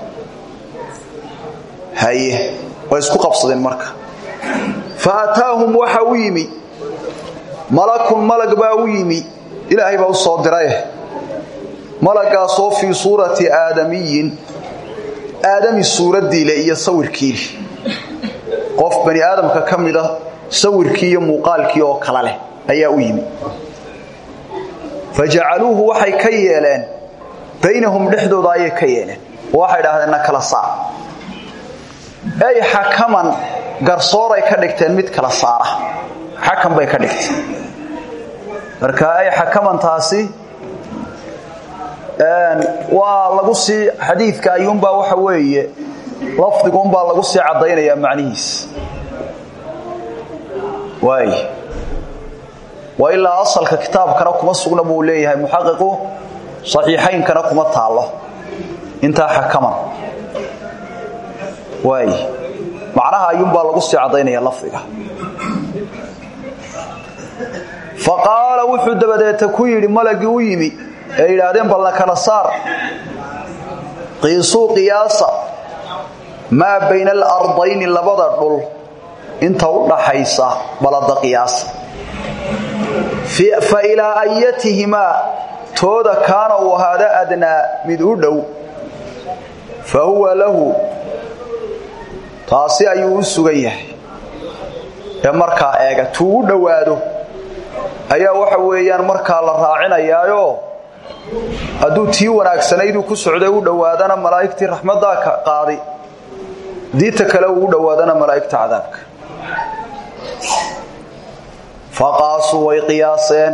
haye way isku qabsadeen marka faataahum waxa uu yimi malakun malag baa uu yimi ilaahay baa soo diray malagaas oo fi suurati aadamiyin aadami suuradii la iyo sawirkii qof bani aadamka kamida sawirkii iyo muuqaalkii oo kala leh ayaa u yimi faja'aluhu waxay ka yeeleen baynahum dhexdooda ay ka yeeleen waxay dhaahdeen kala saar ay xakaman garsoor ay ka dhigteen mid kala saara xakam bay ka dhigteen marka ay xakaman taasi waa lagu si xadiidka ayuunba waxa weeye lafdigu baa lagu si cadeynaya macnihiis waay wa ila asalka kitaabkana kuma sugna buu leeyahay muhaqiqu sahihayn kana kuma taalo inta xakaman waay macnaha ayuunba lagu si cadeynaya lafdiga faqala wuxuu dabadeeta ku yiri malagi u yimi ay yiraahdeen balla kala saar qiisu qiyaasa ma bayna al-ardayn labada dhul inta u dhaxaysa balada qiyaas فإلى أيتهما تودا كان وهذا أدنى مدودو فهو له taasi ayuu sugayahay ee marka eega tuu dhawaado ayaa waxa weeyaan marka la raacinayaayo haduu tii wanaagsanaydu ku socday u dhawaadana malaa'iktii raxmadda ka qaadi diita kale u dhawaadana malaa'ikta cadaabka faqaasu way qiyaaseen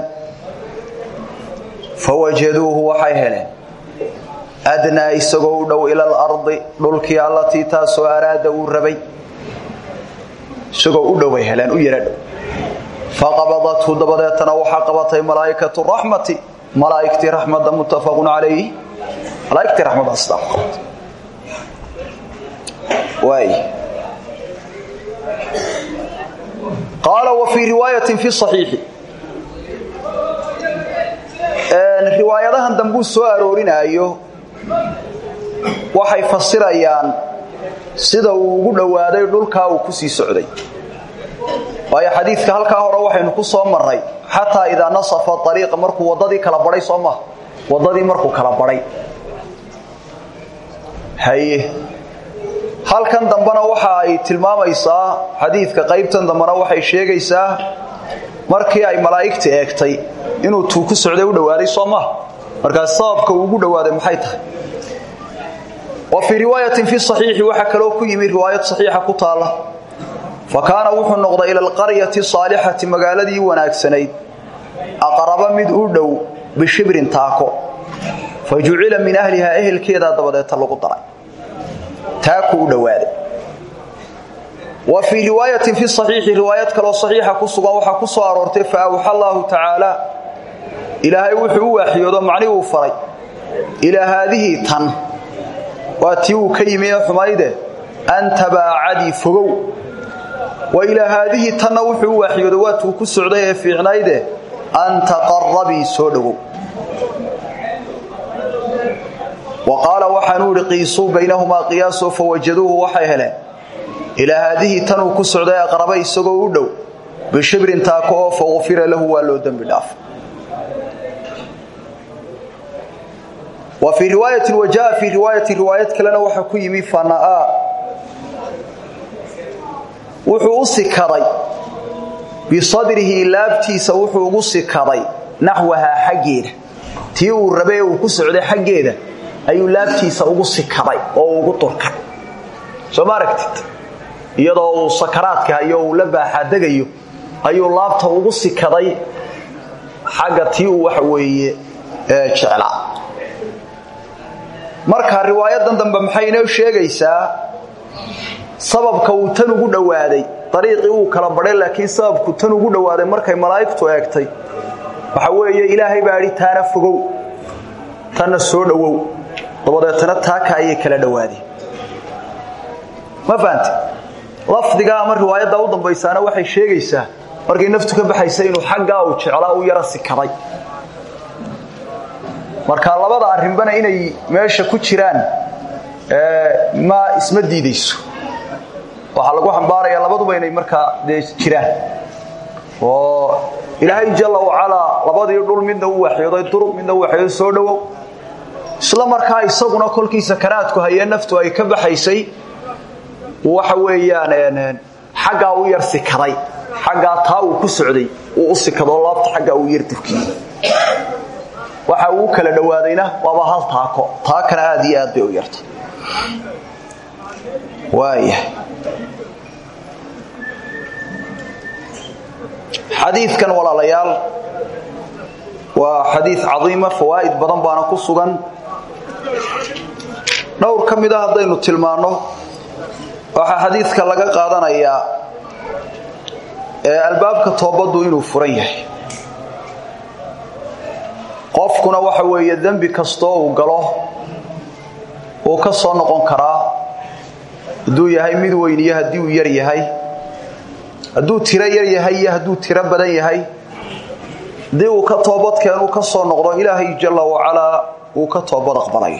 fawajaduhu waxay heleen adna isagoo u dhow ila al-ardi dhulkii allati taasoo araada uu rabay isagoo u dhow heleen u yara dhow faqabadathu dabadeetana waxa qabatay malaa'ikatu rahmati malaa'ikti rahmadda muttafaqun alayhi malaa'ikti rahmadda asdaqat way قال وفي روايه في الصحيح ان روايadahan dambu soo aroorinaayo waxay fasirayaan sida uu ugu dhawaaday dhulka uu ku sii socday way xadiiska halka hore waxaynu ku soo maray hatta ida nasafa tariiq markuu wadadii kala baray Soomaa wadadii markuu kala baray haye halkan dambana waxa ay tilmaamaysaa xadiiska qaybtan dambana waxay sheegaysaa markii ay malaa'ikta eegtay inuu tuu ku socday u dhawaaday Soomaa marka sababka ugu dhawaaday maxay tahay وفي روايه في الصحيح وحكلو كيمي روايه صحيحه كتاله فكان وحو نقض الى القريه الصالحه مغالدي وناغسنيد اقرب مد او دو بشبر تاكو فجعل من اهلها اهل كيدا دبدت لو دراي تاكو دواده وفي روايه في الصحيح روايه كلو صحيحه كسغا وحا كسو ارورتي فاوحى الله تعالى الهي وحو وحيوده معني و فري الى هذه تن واتيو كيميه حمايده انت باعدي فغو والى هذه تنوح وحيدوات كسعديه في عنايده انت قربي سودغو وقال وحنور قيسوا بينهما قياس فوجدوه وحيهلا الى هذه تنو كسعديه قربي سغو دو بشبر تاكو فغفر له ولو ذنب داف وفي روايه وجاء في روايه روايه كلنا waxa ku yimi fanaa wuxuu sikaray bi sadrihi labtiisa wuxuu ugu sikaray nahwaha xageeda tii uu rabay uu ku socday xageeda ayuu labtiisa ugu sikaray oo ugu turkay soo maaragtid iyadoo uu sakaraadka iyo uu la baaxadagayo ayuu laabta ugu sikaday xaga tii uu wax weeye ee jeclaa marka riwaayadan dambe maxay inoo sheegaysaa sababka uu tan ugu dhawaaday dariiqii uu kala baray laakiin sababku tan ugu dhawaaday markay malaa'iktu eegtay waxa weeye ilaahay baari taana fogow tan soo dhawow dabadeetana taaka ay kala dhawaaday ma fahanti lafdiga ama riwaayada u dambaysaana waxay sheegaysaa markay naftu ka baxaysay inuu xagga uu jeclaa uu yara sikaray marka labada arrinbana inay meesha ku jiraan ee ma isma diidayso waxa lagu xambaarayaa labaduba inay marka jiraan oo ilaahay jalla wa ala labadii dhul midna uu waxyooday durub midna uu waxyooday soo dhawow isla markaa isaguna kolkiisa karaadku hayeen naftu ay ka baxaysay waxa weeyaan xagga uu yar sikaray xagga taa uu ku socday uu u sikado laabta xagga uu yar dufkii waxa uu kala dhawaadayna waaba hal taako taakana aad iyo aad bay u yartay waaya xadiidkan walaalayaal waa xadiid cadiima fawaa'id badan baana ku sugan dhowr kamid ah hadaynu tilmaano waxa xadiidka laga qaadanayaa ee albaabka toobadu inuu furan yahay qofkuna waxa weeye dambi kasto uu galo oo ka soo noqon karaa haduu yahay mid weyn iyo hadii uu yar yahay haduu tira yar yahay iyo haduu tira badan yahay dii uu ka toobad keeno ka soo noqdo ilaahay jalla wa ala uu ka toobad aqbalay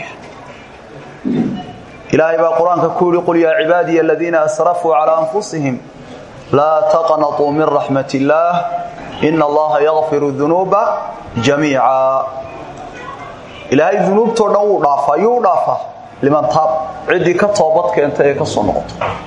ilaahay baa quraanka ku yiri qul ya ibadiy alladheena asrafu ala anfusihim la taqnatu min rahmatillah إن الله يغفر الذنوب جميعا إلهي ذنوب تنو ضعفا يو ضعفا لمن تاب عدي كتوبت كأنت كصنعت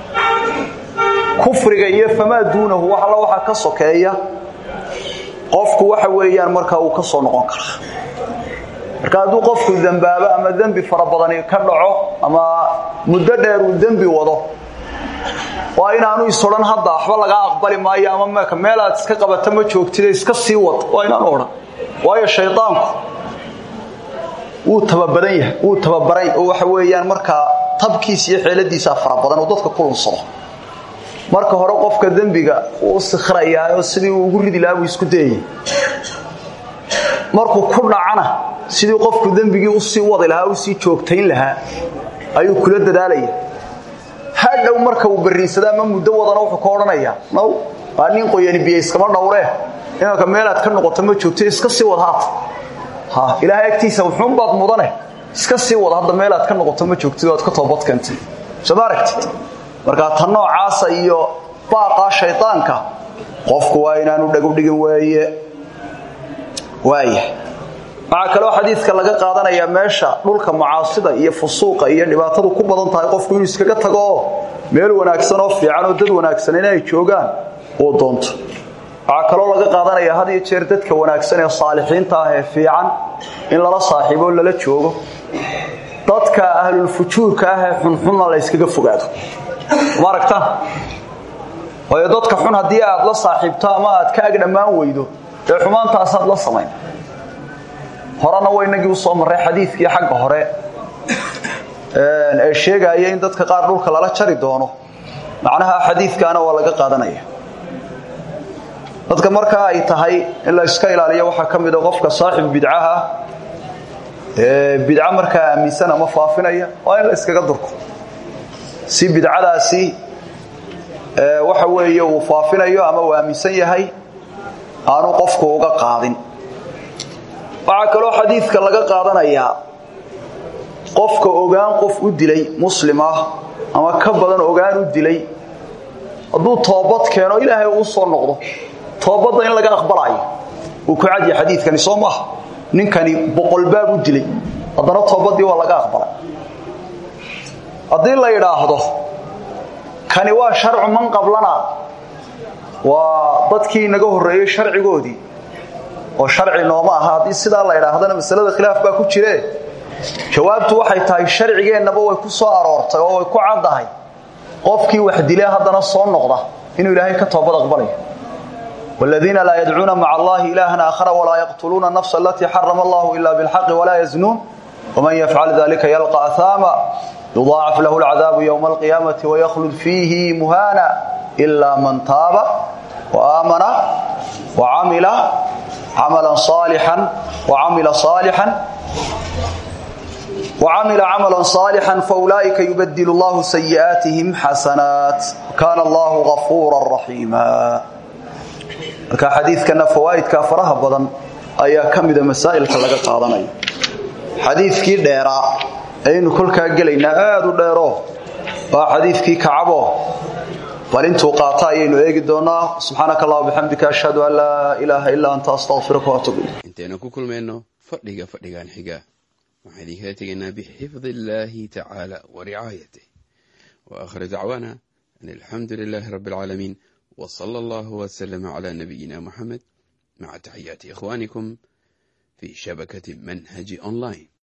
كفر جيه فما دونه وحلا وح كسكية قفك وحويان مركا وكصنع كره مركا دو قفك الذنب أما الذنب فربضني كرعه أما مددر الذنب وضه وإن أنو يصلون هذا أحوال لقى أقبل ما يأمم ما كملت سكقبة تم تشوكتي سكسيوت وإن أنورا ويا الشيطان وتببريه وتببريه وحويان مركا طبكيس يحيلدي سافر بدن وددك كل صو marka hore qofka dambiga uu sikhrayaayo sidii uu ugu ridi lahaa isku deeyay markuu ku dhacana sidii qofku dambigii u sii wadi lahaa uu sii joogtayn lahaa ayuu kula dadaalaya hadhow marka uu bariisada ma muddo wadana wuxuu ka oranayaa naw aanin qoyani biyo iskama dhawree inaka meelaad ka noqoto ma joogtay iska sii wadaad ha ilaahay agtiisa wuxuu baad mudane iska sii wada hadda meelaad ka noqoto ma joogtay oo ka toobad keentay sabaaragtid marka tan noocaas iyo baaqa shaytaanka qofku waa inaanu dhagu dhigin weeye waaye waxa kale oo xadiiska laga qaadanaya meesha dhulka macaasida iyo fusuuqa iyo dhibaatadu ku badan tahay qofku inuu iskaga tago meel wanaagsan oo fiican oo dad wanaagsan inay joogaan oo doonto waxa kale oo laga qaadanaya had iyo jeer dadka wanaagsan ee saalixiinta ah ee fiican in lala saaxiibo lala joogo dadka ahlul fujuurka ah ee xunxunna la iskaga fogaado maragta way dadka xun hadii aad la saaxiibto ama aad ka ag dhamaan weydo ee xumaantaas aad la sameyn horana waynagii u soo maray xadiiskii xagga hore ee sheegaya in dadka qaar dhulka lala jari doono macnaha xadiiskana waa laga qaadanaya dadka marka ay tahay in la iska ilaaliyo waxa kamid ah qofka saaxiib bidcaha ee bidca marka aaminsan ama faafinaya waa in la iskaga durko si bidcadaasi ee waxa weeye uu faafinayo ama uu aaminsan yahay aanu qofku uga qaadin waxa kale oo xadiiska laga qaadanaya qofka ogaan qof u dilay muslima ama ka badan ogaan u dilay haduu toobad keeno ilaahay uu soo noqdo toobada in laga aqbalayo uu ku cad yahay xadiiskani Soomaa ninkani boqol baab u dilay hadana toobadii waa laga aqbalay hadii la yiraahdo kani waa sharci man qablana waa dadkii naga horeeyay sharcigoodii oo sharci nooma aha hadii sida la yiraahdana masalada khilaaf baa ku jire jawaabtu waxay tahay sharcigeenaba way ku soo aroortay oo way ku cadahay qofkii wax dilay hadana soo noqda inuu ilaahay ka toobad aqbalayo والذين لا يدعون مع الله إلها آخر ولا يقتلون النفس التي حرم الله إلا بالحق ولا يزنون ومن يفعل ذلك يلقى أثاما يضاعف له العذاب يوم القيامة ويخلد فيه مهانا إلا من تاب وآمن وعمل عملا صالحا وعمل صالحا وعمل عملا صالحا فأولئك يبدل الله سيئاتهم حسنات وكان الله غفورا رحيما marka xadiiskana fawaa'idka faraha badan ayaa kamida masaa'ilka laga qaadanayo xadiiskii dheera aynu kulka galeynaa aad u dheero waa xadiiskii kacabo walintu qaata aynu eegi doonaa subhanaka allah bihamdika ashhadu an la ilaha illa anta astaghfiruka wa atubu ilayk inteena ku kulmeyno fadhiga fadhigan xiga waxaan idinka tegaynaa bixifdillahi ta'ala wa ri'ayatihi wa akhir da'wana alhamdulillahi rabbil alamin وصلى الله وسلم على نبينا محمد مع تحيات إخوانكم في شبكة منهج أونلاين.